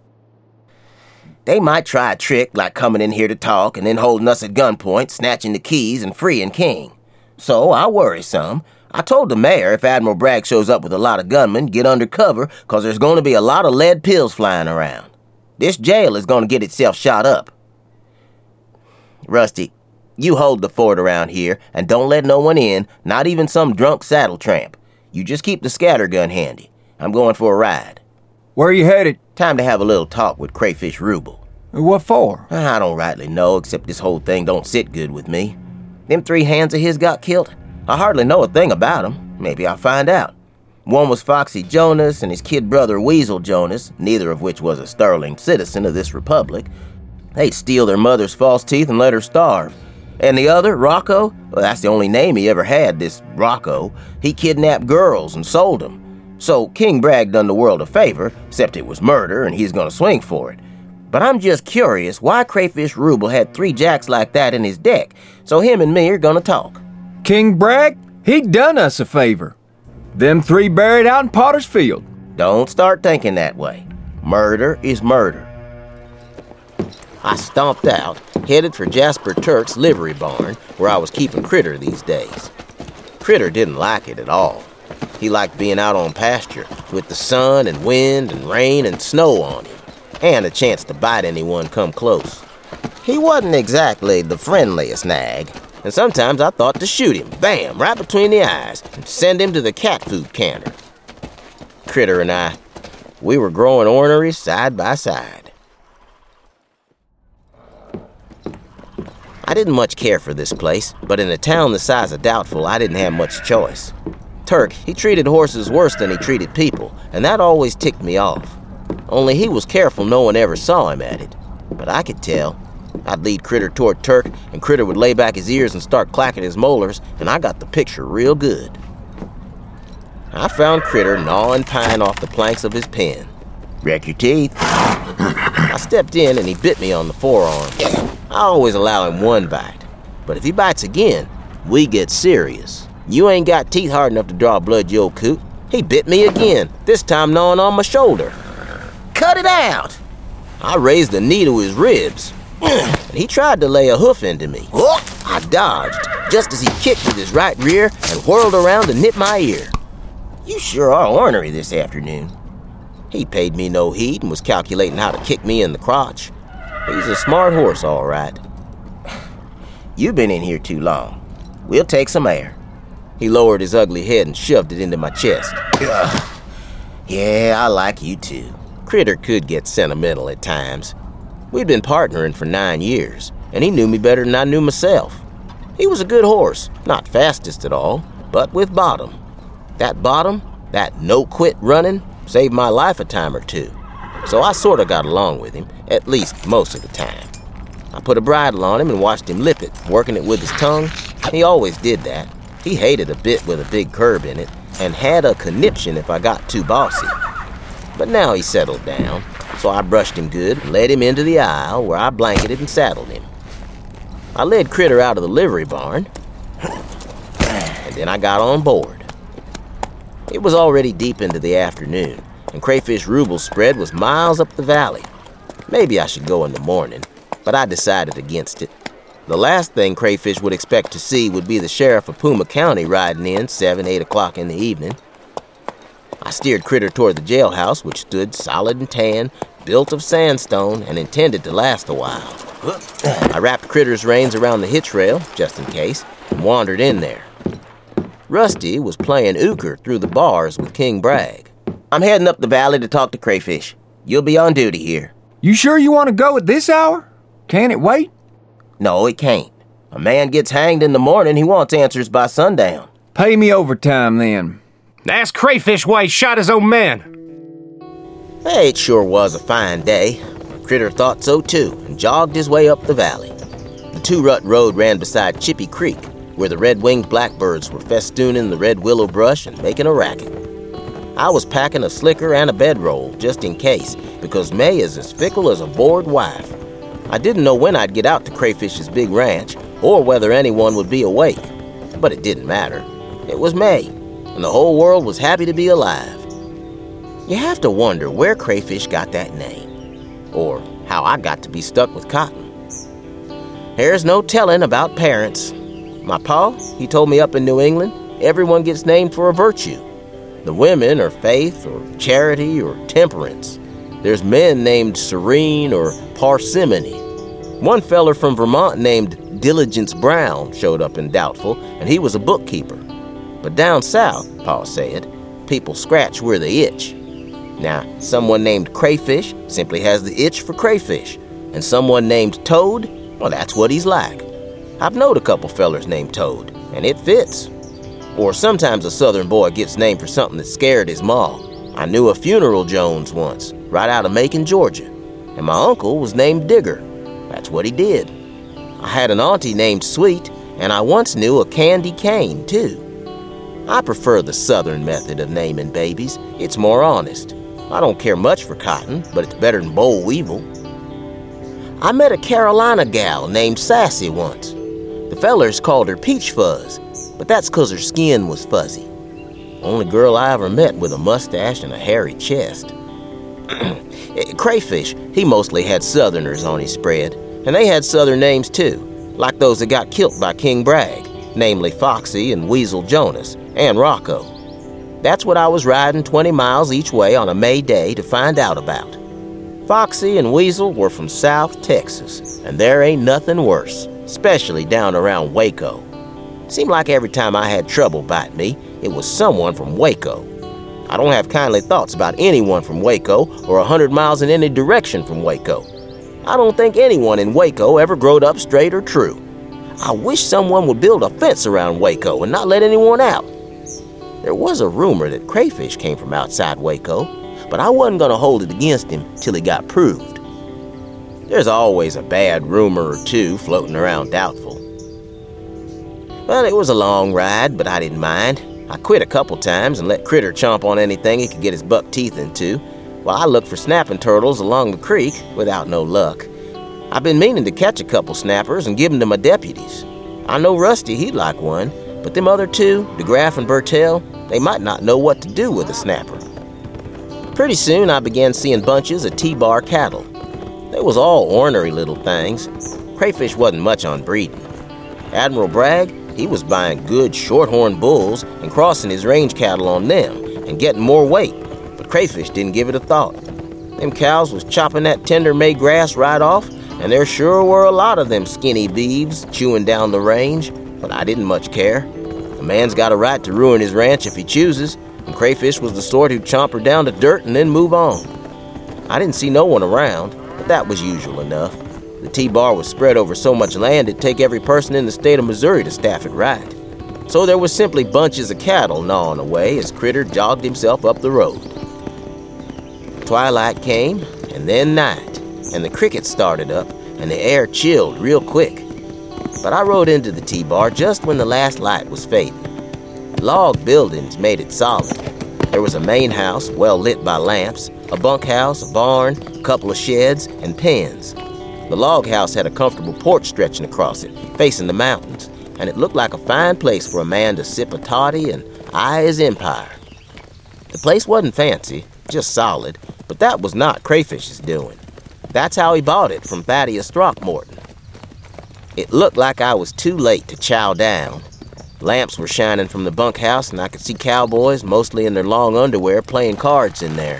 They might try a trick like coming in here to talk and then holding us at gunpoint, snatching the keys and freeing King. So I worry some. I told the mayor if Admiral Bragg shows up with a lot of gunmen, get under cover, 'cause there's going to be a lot of lead pills flying around. This jail is going to get itself shot up. Rusty, you hold the fort around here and don't let no one in, not even some drunk saddle tramp. You just keep the scattergun handy. I'm going for a ride. Where are you headed? Time to have a little talk with Crayfish Rubel. What for? I don't rightly know, except this whole thing don't sit good with me. Them 3 hands of his got killed. I hardly know a thing about them. Maybe I'll find out. One was Foxy Jonas and his kid brother Weasel Jonas, neither of which was a sterling citizen of this republic. They'd steal their mother's false teeth and let her starve. And the other, Rocco, well, that's the only name he ever had, this Rocco. He kidnapped girls and sold them. So King Bragg done the world a favor, except it was murder and he's gonna swing for it. But I'm just curious why Crayfish Rubel had 3 jacks like that in his deck, so him and me are gonna talk. King Bragg, he done us a favor. Them 3 buried out in Potter's Field. Don't start thinking that way. Murder is murder. I stomped out, headed for Jasper Turk's livery barn, where I was keeping Critter these days. Critter didn't like it at all. He liked being out on pasture, with the sun and wind and rain and snow on him, and a chance to bite anyone come close. He wasn't exactly the friendliest nag, and sometimes I thought to shoot him, bam, right between the eyes, and send him to the cat food canner. Critter and I, we were growing ornery side by side. I didn't much care for this place, but in a town the size of Doubtful, I didn't have much choice. Turk, he treated horses worse than he treated people, and that always ticked me off. Only he was careful no one ever saw him at it. But I could tell. I'd lead Critter toward Turk, and Critter would lay back his ears and start clacking his molars, and I got the picture real good. I found Critter gnawing pine off the planks of his pen. "Wreck your teeth." I stepped in, and he bit me on the forearm. I always allow him one bite, but if he bites again, we get serious. You ain't got teeth hard enough to draw blood, you old coot. He bit me again, this time gnawing on my shoulder. "Cut it out!" I raised a knee to his ribs, and he tried to lay a hoof into me. I dodged, just as he kicked with his right rear and whirled around to nip my ear. "You sure are ornery this afternoon." He paid me no heed and was calculating how to kick me in the crotch. He's a smart horse, all right. "You've been in here too long. We'll take some air." He lowered his ugly head and shoved it into my chest. "Yeah, I like you too." Critter could get sentimental at times. We'd been partnering for 9 years, and he knew me better than I knew myself. He was a good horse, not fastest at all, but with bottom. That bottom, that no-quit running, saved my life a time or two. So I sort of got along with him, at least most of the time. I put a bridle on him and watched him lip it, working it with his tongue. He always did that. He hated a bit with a big curb in it, and had a conniption if I got too bossy. But now he settled down, so I brushed him good and led him into the aisle where I blanketed and saddled him. I led Critter out of the livery barn, and then I got on board. It was already deep into the afternoon, and Crayfish Rubel's spread was miles up the valley. Maybe I should go in the morning, but I decided against it. The last thing Crayfish would expect to see would be the sheriff of Puma County riding in 7, 8 o'clock in the evening. I steered Critter toward the jailhouse, which stood solid and tan, built of sandstone, and intended to last a while. I wrapped Critter's reins around the hitch rail, just in case, and wandered in there. Rusty was playing euchre through the bars with King Bragg. "I'm heading up the valley to talk to Crayfish. You'll be on duty here." You sure you want to go at this hour? Can it wait? "No, it can't. A man gets hanged in the morning, he wants answers by sundown." Pay me overtime then. Ask Crayfish why he shot his own man. Hey, it sure was a fine day. Critter thought so too, and jogged his way up the valley. The two-rut road ran beside Chippy Creek, where the red-winged blackbirds were festooning the red willow brush and making a racket. I was packing a slicker and a bedroll, just in case, because May is as fickle as a bored wife. I didn't know when I'd get out to Crayfish's big ranch, or whether anyone would be awake. But it didn't matter. It was May, and the whole world was happy to be alive. You have to wonder where Crayfish got that name, or how I got to be stuck with Cotton. There's no telling about parents. My pa, he told me up in New England, everyone gets named for a virtue. The women are faith or charity or temperance. There's men named Serene or Parsimony. One feller from Vermont named Diligence Brown showed up in Doubtful, and he was a bookkeeper. But down south, Pa said, people scratch where they itch. Now, someone named Crayfish simply has the itch for crayfish, and someone named Toad, well, that's what he's like. I've knowed a couple fellers named Toad, and it fits. Or sometimes a southern boy gets named for something that scared his ma. I knew a Funeral Jones once, right out of Macon, Georgia, and my uncle was named Digger. That's what he did. I had an auntie named Sweet, and I once knew a Candy Cane, too. I prefer the southern method of naming babies. It's more honest. I don't care much for Cotton, but it's better than boll weevil. I met a Carolina gal named Sassy once. The fellers called her Peach Fuzz. but that's 'cause her skin was fuzzy. Only girl I ever met with a mustache and a hairy chest. Crayfish, he mostly had Southerners on his spread, and they had Southern names too, like those that got killed by King Bragg, namely Foxy and Weasel Jonas, and Rocco. That's what I was riding 20 miles each way on a May day to find out about. Foxy and Weasel were from South Texas, and there ain't nothing worse, especially down around Waco. Seemed like every time I had trouble bite me, it was someone from Waco. I don't have kindly thoughts about anyone from Waco or 100 miles in any direction from Waco. I don't think anyone in Waco ever growed up straight or true. I wish someone would build a fence around Waco and not let anyone out. There was a rumor that Crayfish came from outside Waco, but I wasn't going to hold it against him till it got proved. There's always a bad rumor or two floating around Doubtful. Well, it was a long ride, but I didn't mind. I quit a couple times and let Critter chomp on anything he could get his buck teeth into, while I looked for snapping turtles along the creek without no luck. I've been meaning to catch a couple snappers and give them to my deputies. I know Rusty, he'd like one, but them other two, DeGraff and Bertel, they might not know what to do with a snapper. Pretty soon I began seeing bunches of T-bar cattle. They was all ornery little things. Crayfish wasn't much on breeding. Admiral Bragg, he was buying good shorthorn bulls and crossing his range cattle on them and getting more weight, but Crayfish didn't give it a thought. Them cows was chopping that tender May grass right off, and there sure were a lot of them skinny beeves chewing down the range, but I didn't much care. A man's got a right to ruin his ranch if he chooses, and Crayfish was the sort who'd chomp her down to dirt and then move on. I didn't see no one around, but that was usual enough. The T-bar was spread over so much land it'd take every person in the state of Missouri to staff it right. So there was simply bunches of cattle gnawing away as Critter jogged himself up the road. Twilight came, and then night, and the crickets started up, and the air chilled real quick. But I rode into the T-bar just when the last light was fading. Log buildings made it solid. There was a main house well lit by lamps, a bunkhouse, a barn, a couple of sheds, and pens. The log house had a comfortable porch stretching across it, facing the mountains, and it looked like a fine place for a man to sip a toddy and eye his empire. The place wasn't fancy, just solid, but that was not Crayfish's doing. That's how he bought it from Thaddeus Throckmorton. It looked like I was too late to chow down. Lamps were shining from the bunkhouse, and I could see cowboys, mostly in their long underwear, playing cards in there.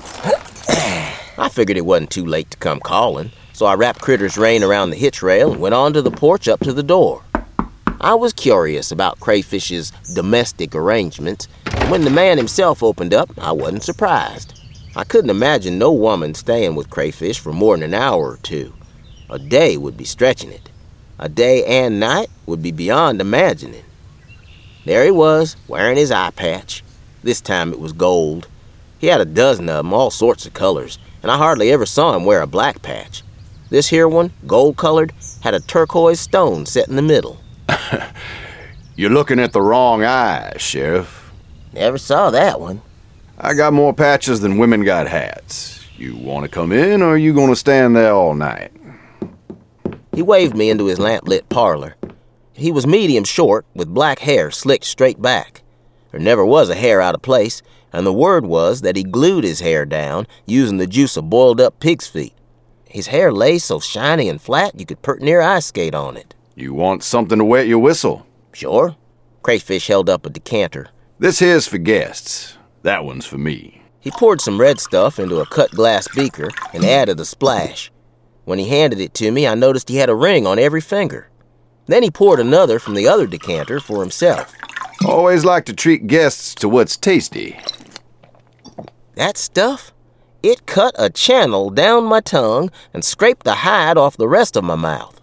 I figured it wasn't too late to come calling, so I wrapped Critter's rein around the hitch rail and went on to the porch up to the door. I was curious about Crayfish's domestic arrangements, and when the man himself opened up, I wasn't surprised. I couldn't imagine no woman staying with Crayfish for more than an hour or two. A day would be stretching it. A day and night would be beyond imagining. There he was, wearing his eye patch. This time it was gold. He had a dozen of them, all sorts of colors, and I hardly ever saw him wear a black patch. This here one, gold-colored, had a turquoise stone set in the middle. You're looking at the wrong eye, Sheriff. Never saw that one. I got more patches than women got hats. You want to come in, or are you going to stand there all night? He waved me into his lamp-lit parlor. He was medium short, with black hair slicked straight back. There never was a hair out of place, and the word was that he glued his hair down using the juice of boiled-up pig's feet. His hair lay so shiny and flat you could pert near ice skate on it. You want something to wet your whistle? Sure. Crayfish held up a decanter. This here's for guests. That one's for me. He poured some red stuff into a cut glass beaker and added a splash. When he handed it to me, I noticed he had a ring on every finger. Then he poured another from the other decanter for himself. Always like to treat guests to what's tasty. That stuff? It cut a channel down my tongue and scraped the hide off the rest of my mouth.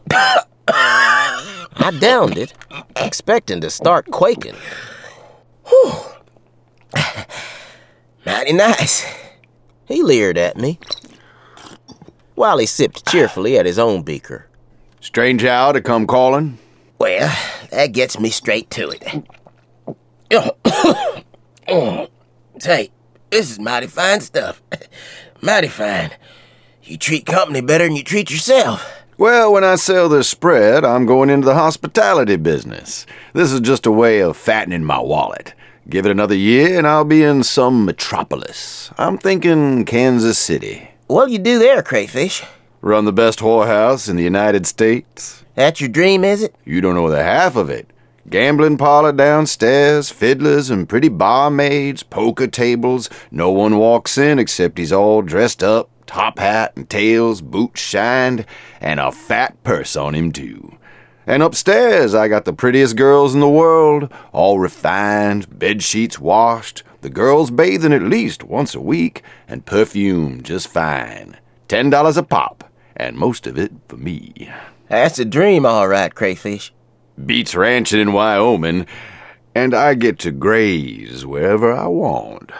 I downed it, expecting to start quaking. Whew. Mighty nice. He leered at me, while he sipped cheerfully at his own beaker. Strange hour to come calling? Well, that gets me straight to it. Say, this is mighty fine stuff. Mighty fine. You treat company better than you treat yourself. Well, when I sell this spread, I'm going into the hospitality business. This is just a way of fattening my wallet. Give it another year and I'll be in some metropolis. I'm thinking Kansas City. What'll you do there, Crayfish? Run the best whorehouse in the United States. That's your dream, is it? You don't know the half of it. Gambling parlor downstairs, fiddlers and pretty barmaids, poker tables. No one walks in except he's all dressed up, top hat and tails, boots shined, and a fat purse on him too. And upstairs I got the prettiest girls in the world, all refined, bed sheets washed, the girls bathing at least once a week, and perfume just fine. $10 a pop, and most of it for me. That's a dream, all right, Crayfish. Beats ranching in Wyoming, and I get to graze wherever I want.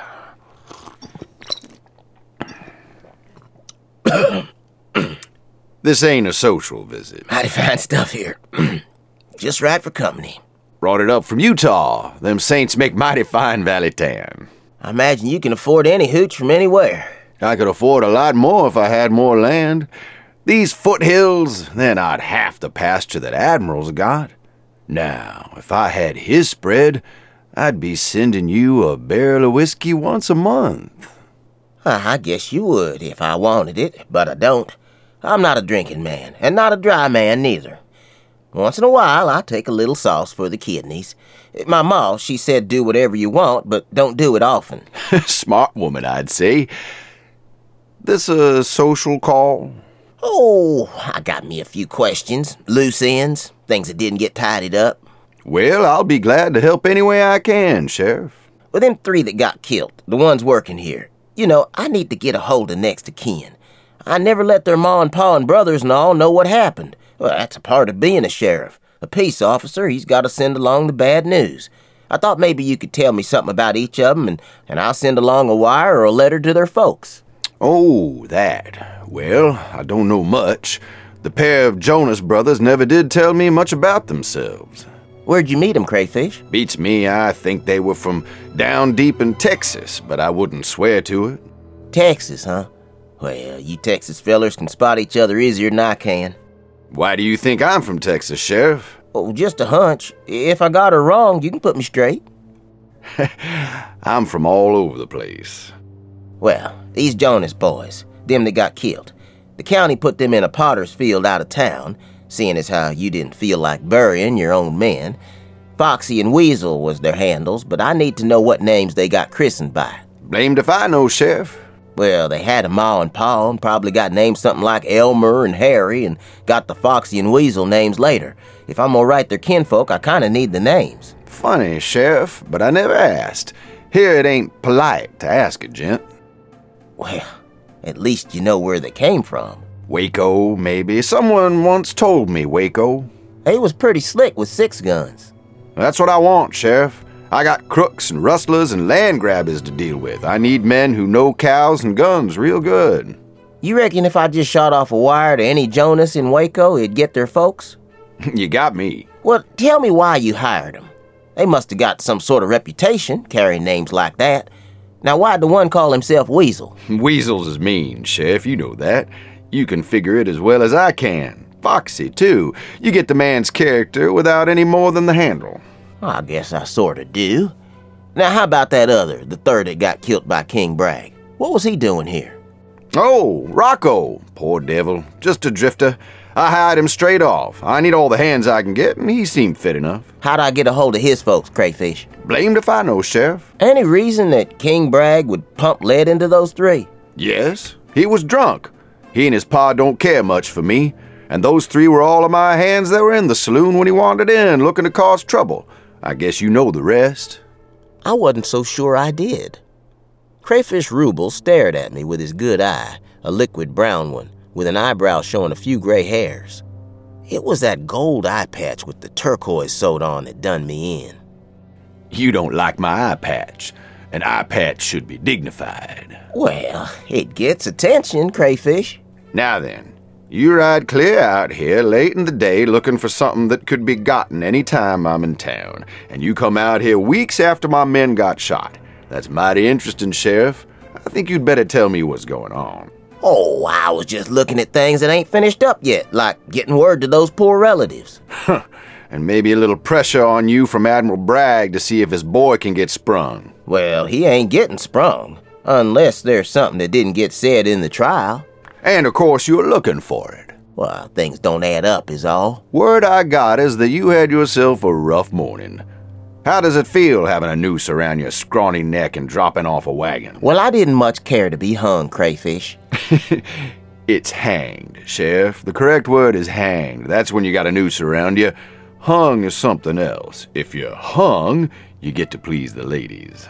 This ain't a social visit. Mighty fine stuff here. Just right for company. Brought it up from Utah. Them saints make mighty fine valley tan. I imagine you can afford any hooch from anywhere. I could afford a lot more if I had more land. These foothills, they're not half the pasture that Admiral's got. Now, if I had his spread, I'd be sending you a barrel of whiskey once a month. I guess you would if I wanted it, but I don't. I'm not a drinking man, and not a dry man neither. Once in a while, I take a little sauce for the kidneys. My ma, she said do whatever you want, but don't do it often. Smart woman, I'd say. This a social call? Oh, I got me a few questions, loose ends, things that didn't get tidied up. Well, I'll be glad to help any way I can, Sheriff. With them 3 that got killed, the ones working here, you know, I need to get a hold of next of kin. I never let their ma and pa and brothers and all know what happened. Well, that's a part of being a sheriff. A peace officer, he's got to send along the bad news. I thought maybe you could tell me something about each of them, and I'll send along a wire or a letter to their folks. Oh, that. Well, I don't know much. The pair of Jonas brothers never did tell me much about themselves. Where'd you meet them, Crayfish? Beats me, I think they were from down deep in Texas, but I wouldn't swear to it. Texas, huh? Well, you Texas fellers can spot each other easier than I can. Why do you think I'm from Texas, Sheriff? Oh, just a hunch. If I got her wrong, you can put me straight. I'm from all over the place. Well, these Jonas boys, them that got killed, the county put them in a potter's field out of town, seeing as how you didn't feel like burying your own men. Foxy and Weasel was their handles, but I need to know what names they got christened by. Blamed if I know, Sheriff. Well, they had a ma and pa and probably got named something like Elmer and Harry and got the Foxy and Weasel names later. If I'm gonna write their kinfolk, I kinda need the names. Funny, Sheriff, but I never asked. Here it ain't polite to ask a gent. Well, at least you know where they came from. Waco, maybe. Someone once told me Waco. They was pretty slick with 6 guns. That's what I want, Sheriff. I got crooks and rustlers and land grabbers to deal with. I need men who know cows and guns real good. You reckon if I just shot off a wire to any Jonas in Waco, it'd get their folks? You got me. Well, tell me why you hired them. They must have got some sort of reputation carrying names like that. Now, why'd the one call himself Weasel? Weasels is mean, Sheriff, you know that. You can figure it as well as I can. Foxy, too. You get the man's character without any more than the handle. I guess I sorta do. Now, how about that other, the 3rd that got killed by King Bragg? What was he doing here? Oh, Rocco. Poor devil. Just a drifter. I hired him straight off. I need all the hands I can get, and he seemed fit enough. How'd I get a hold of his folks, Crayfish? Blamed if I know, Sheriff. Any reason that King Bragg would pump lead into those 3? Yes, he was drunk. He and his pa don't care much for me, and those 3 were all of my hands that were in the saloon when he wandered in, looking to cause trouble. I guess you know the rest. I wasn't so sure I did. Crayfish Ruble stared at me with his good eye, a liquid brown one, with an eyebrow showing a few gray hairs. It was that gold eye patch with the turquoise sewed on that done me in. You don't like my eye patch. An eye patch should be dignified. Well, it gets attention, Crayfish. Now then, you ride clear out here late in the day looking for something that could be gotten any time I'm in town, and you come out here weeks after my men got shot. That's mighty interesting, Sheriff. I think you'd better tell me what's going on. Oh, I was just looking at things that ain't finished up yet, like getting word to those poor relatives. And maybe a little pressure on you from Admiral Bragg to see if his boy can get sprung. Well, he ain't getting sprung, unless there's something that didn't get said in the trial. And of course you're looking for it. Well, things don't add up is all. Word I got is that you had yourself a rough morning. How does it feel having a noose around your scrawny neck and dropping off a wagon? Well, I didn't much care to be hung, Crayfish. It's hanged, Sheriff. The correct word is hanged. That's when you got a noose around you. Hung is something else. If you're hung, you get to please the ladies.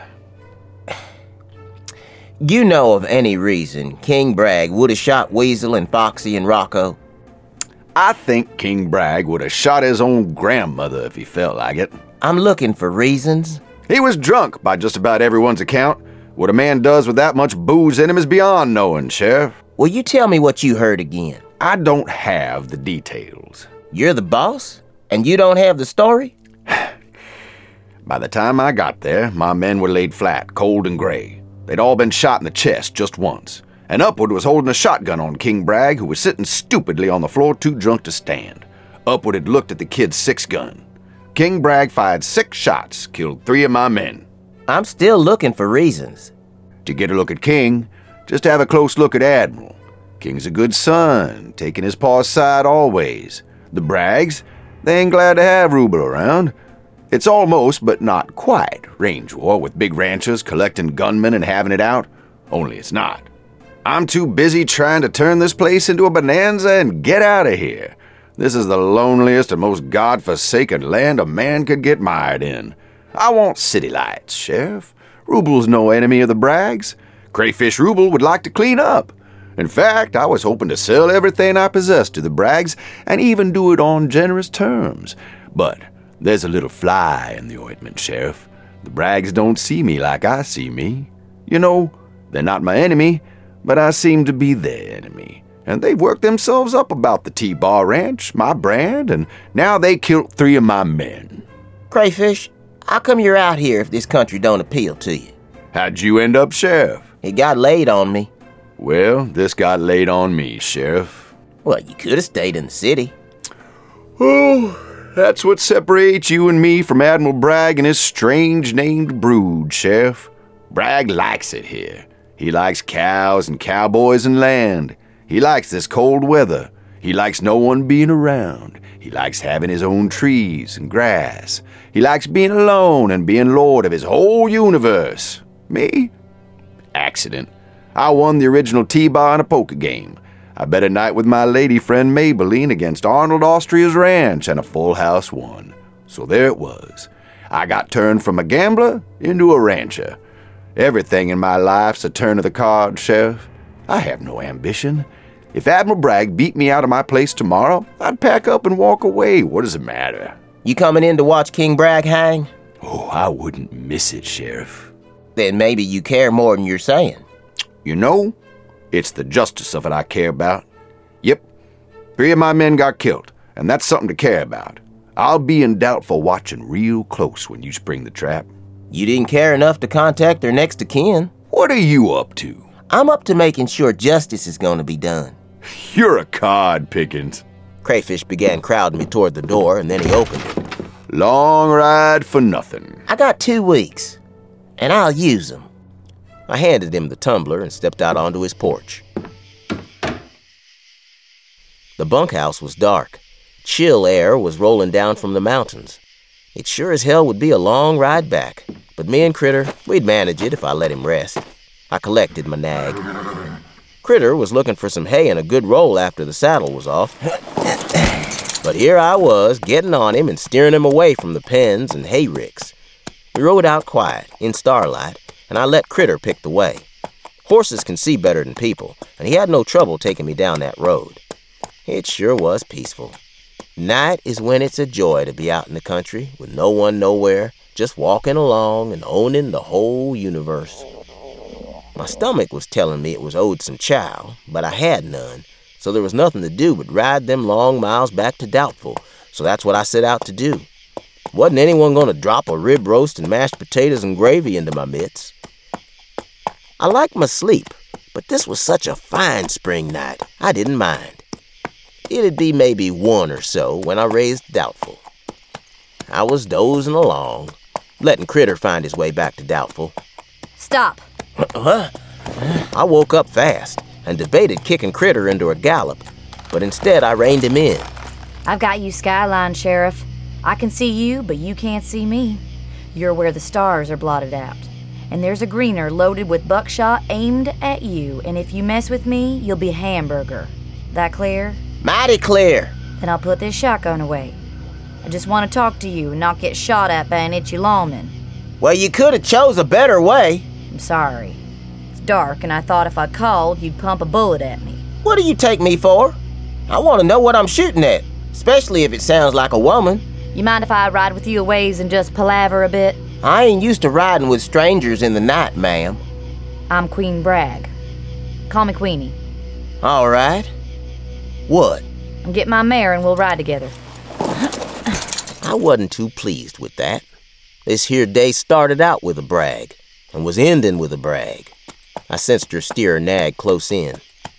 You know of any reason King Bragg would have shot Weasel and Foxy and Rocco? I think King Bragg would have shot his own grandmother if he felt like it. I'm looking for reasons. He was drunk by just about everyone's account. What a man does with that much booze in him is beyond knowing, Sheriff. Will you tell me what you heard again? I don't have the details. You're the boss? And you don't have the story? By the time I got there, my men were laid flat, cold and gray. They'd all been shot in the chest just once. And Upwood was holding a shotgun on King Bragg, who was sitting stupidly on the floor too drunk to stand. Upwood had looked at the kid's 6-gun. King Bragg fired 6 shots, killed 3 of my men. I'm still looking for reasons. To get a look at King, just have a close look at Admiral. King's a good son, taking his paw's side always. The Braggs, they ain't glad to have Rubel around. It's almost, but not quite, range war with big ranchers collecting gunmen and having it out. Only it's not. I'm too busy trying to turn this place into a bonanza and get out of here. This is the loneliest and most godforsaken land a man could get mired in. I want city lights, Sheriff. Rubel's no enemy of the Braggs. Crayfish Rubel would like to clean up. In fact, I was hoping to sell everything I possess to the Braggs and even do it on generous terms. But there's a little fly in the ointment, Sheriff. The Braggs don't see me like I see me. You know, they're not my enemy, but I seem to be their enemy. And they've worked themselves up about the T-Bar Ranch, my brand, and now they killed 3 of my men. Crayfish, how come you're out here if this country don't appeal to you? How'd you end up, Sheriff? It got laid on me. Well, this got laid on me, Sheriff. Well, you could have stayed in the city. Oh, that's what separates you and me from Admiral Bragg and his strange named brood, Sheriff. Bragg likes it here. He likes cows and cowboys and land. He likes this cold weather. He likes no one being around. He likes having his own trees and grass. He likes being alone and being lord of his whole universe. Me? Accident. I won the original T-Bar in a poker game. I bet a night with my lady friend Maybelline against Arnold Austria's ranch, and a full house won. So there it was. I got turned from a gambler into a rancher. Everything in my life's a turn of the card, Sheriff. I have no ambition. If Admiral Bragg beat me out of my place tomorrow, I'd pack up and walk away. What does it matter? You coming in to watch King Bragg hang? Oh, I wouldn't miss it, Sheriff. Then maybe you care more than you're saying. You know, it's the justice of it I care about. Yep, 3 of my men got killed, and that's something to care about. I'll be in doubt for watching real close when you spring the trap. You didn't care enough to contact their next of kin. What are you up to? I'm up to making sure justice is going to be done. You're a cod, Pickens. Crayfish began crowding me toward the door, and then he opened it. Long ride for nothing. I got 2 weeks, and I'll use them. I handed him the tumbler and stepped out onto his porch. The bunkhouse was dark. Chill air was rolling down from the mountains. It sure as hell would be a long ride back, but me and Critter, we'd manage it if I let him rest. I collected my nag. Critter was looking for some hay and a good roll after the saddle was off. But here I was, getting on him and steering him away from the pens and hay ricks. We rode out quiet, in starlight, and I let Critter pick the way. Horses can see better than people, and he had no trouble taking me down that road. It sure was peaceful. Night is when it's a joy to be out in the country, with no one nowhere, just walking along and owning the whole universe. My stomach was telling me it was owed some chow, but I had none, so there was nothing to do but ride them long miles back to Doubtful, so that's what I set out to do. Wasn't anyone going to drop a rib roast and mashed potatoes and gravy into my mitts. I like my sleep, But this was such a fine spring night, I didn't mind. It'd be maybe 1 or so when I raised Doubtful. I was dozing along, letting Critter find his way back to Doubtful. Stop. Huh? I woke up fast and debated kicking Critter into a gallop, but instead I reined him in. I've got you skyline, Sheriff. I can see you, but you can't see me. You're where the stars are blotted out. And there's a greener loaded with buckshot aimed at you, and if you mess with me, you'll be a hamburger. That clear? Mighty clear. Then I'll put this shotgun away. I just want to talk to you and not get shot at by an itchy lawman. Well, you could have chose a better way. I'm sorry. It's dark, and I thought if I called, you'd pump a bullet at me. What do you take me for? I want to know what I'm shooting at, especially if it sounds like a woman. You mind if I ride with you a ways and just palaver a bit? I ain't used to riding with strangers in the night, ma'am. I'm Queen Bragg. Call me Queenie. All right. What? I'm getting my mare and we'll ride together. I wasn't too pleased with that. This here day started out with a brag and was ending with a brag. I sensed her steer her nag close in.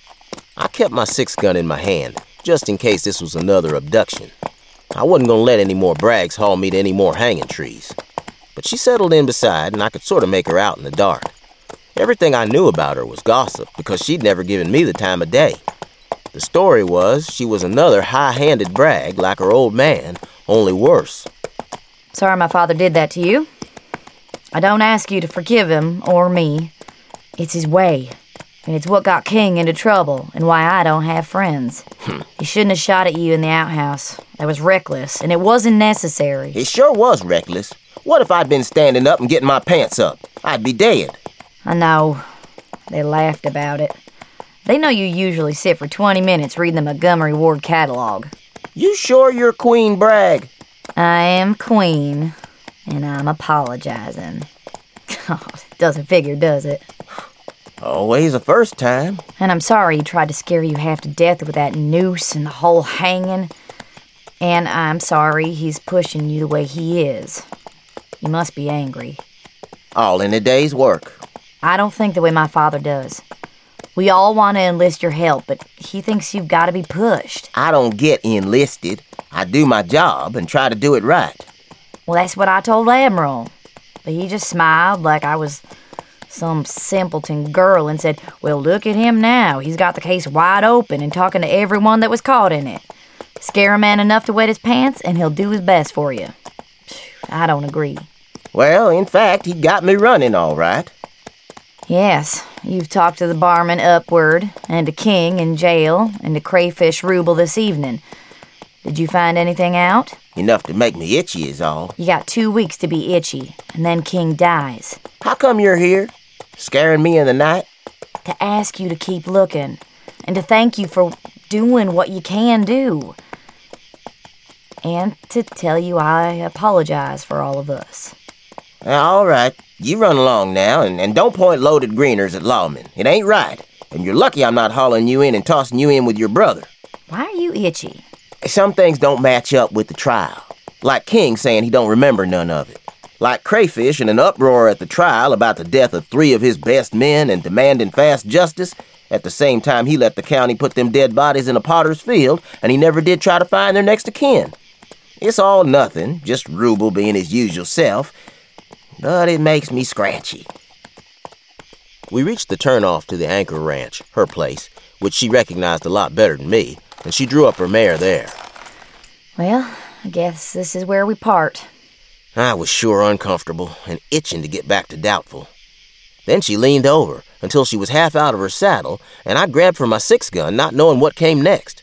I kept my 6-gun in my hand, just in case this was another abduction. I wasn't gonna let any more brags haul me to any more hanging trees. But she settled in beside, and I could sort of make her out in the dark. Everything I knew about her was gossip, because she'd never given me the time of day. The story was she was another high-handed brag like her old man, only worse. Sorry my father did that to you. I don't ask you to forgive him, or me. It's his way. And it's what got King into trouble, and why I don't have friends. He shouldn't have shot at you in the outhouse. That was reckless, and it wasn't necessary. It sure was reckless. What if I'd been standing up and getting my pants up? I'd be dead. I know. They laughed about it. They know you usually sit for 20 minutes reading the Montgomery Ward catalog. You sure you're Queen Bragg? I am Queen, and I'm apologizing. God, doesn't figure, does it? Always a first time. And I'm sorry he tried to scare you half to death with that noose and the whole hanging. And I'm sorry he's pushing you the way he is. You must be angry. All in a day's work. I don't think the way my father does. We all want to enlist your help, but he thinks you've got to be pushed. I don't get enlisted. I do my job and try to do it right. Well, that's what I told Admiral. But he just smiled like I was some simpleton girl and said, well, look at him now. He's got the case wide open and talking to everyone that was caught in it. Scare a man enough to wet his pants, and he'll do his best for you. I don't agree. Well, in fact, he got me running all right. Yes, you've talked to the barman upward, and to King in jail, and to Crayfish Ruble this evening. Did you find anything out? Enough to make me itchy is all. You got 2 weeks to be itchy, and then King dies. How come you're here? Scaring me in the night? To ask you to keep looking, and to thank you for doing what you can do. And to tell you I apologize for all of us. All right, you run along now, and don't point loaded greeners at lawmen. It ain't right, and you're lucky I'm not hauling you in and tossing you in with your brother. Why are you itchy? Some things don't match up with the trial. Like King saying he don't remember none of it. Like Crayfish in an uproar at the trial about the death of 3 of his best men and demanding fast justice. At the same time, he let the county put them dead bodies in a potter's field, and he never did try to find their next of kin. It's all nothing, just Ruble being his usual self, but it makes me scratchy. We reached the turnoff to the Anchor Ranch, her place, which she recognized a lot better than me, and she drew up her mare there. Well, I guess this is where we part. I was sure uncomfortable and itching to get back to Doubtful. Then she leaned over until she was half out of her saddle, and I grabbed for my 6-gun, not knowing what came next.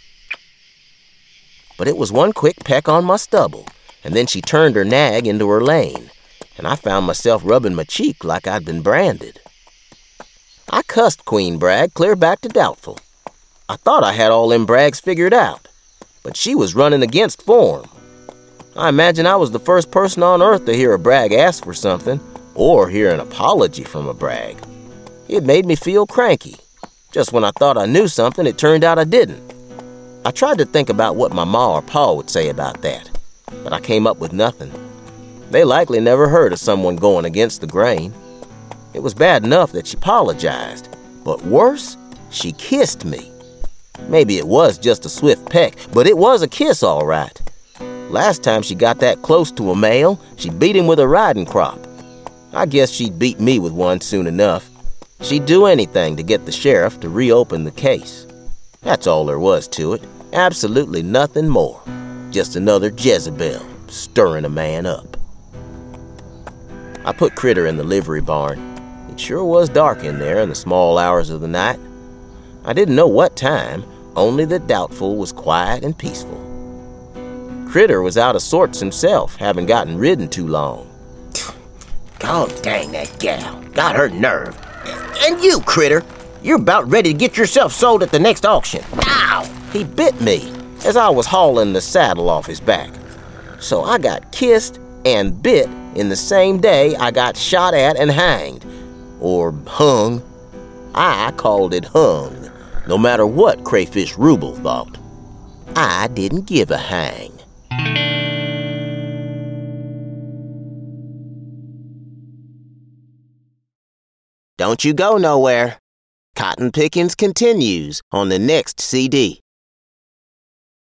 But it was one quick peck on my stubble, and then she turned her nag into her lane, and I found myself rubbing my cheek like I'd been branded. I cussed Queen Bragg clear back to Doubtful. I thought I had all them brags figured out, but she was running against form. I imagine I was the first person on earth to hear a brag ask for something, or hear an apology from a brag. It made me feel cranky. Just when I thought I knew something, it turned out I didn't. I tried to think about what my ma or pa would say about that, but I came up with nothing. They likely never heard of someone going against the grain. It was bad enough that she apologized, But worse, she kissed me. Maybe it was just a swift peck, but it was a kiss all right. Last time she got that close to a male, she beat him with a riding crop. I guess she'd beat me with one soon enough. She'd do anything to get the sheriff to reopen the case. That's all there was to it. Absolutely nothing more. Just another Jezebel stirring a man up. I put Critter in the livery barn. It sure was dark in there in the small hours of the night. I didn't know what time, only that Doubtful was quiet and peaceful. Critter was out of sorts himself, having gotten ridden too long. God dang that gal. Got her nerve. And you, Critter, you're about ready to get yourself sold at the next auction. Ow! He bit me as I was hauling the saddle off his back. So I got kissed and bit in the same day I got shot at and hanged. Or hung. I called it hung, no matter what Crayfish Rubel thought. I didn't give a hang. Don't you go nowhere. Cotton Pickings continues on the next CD.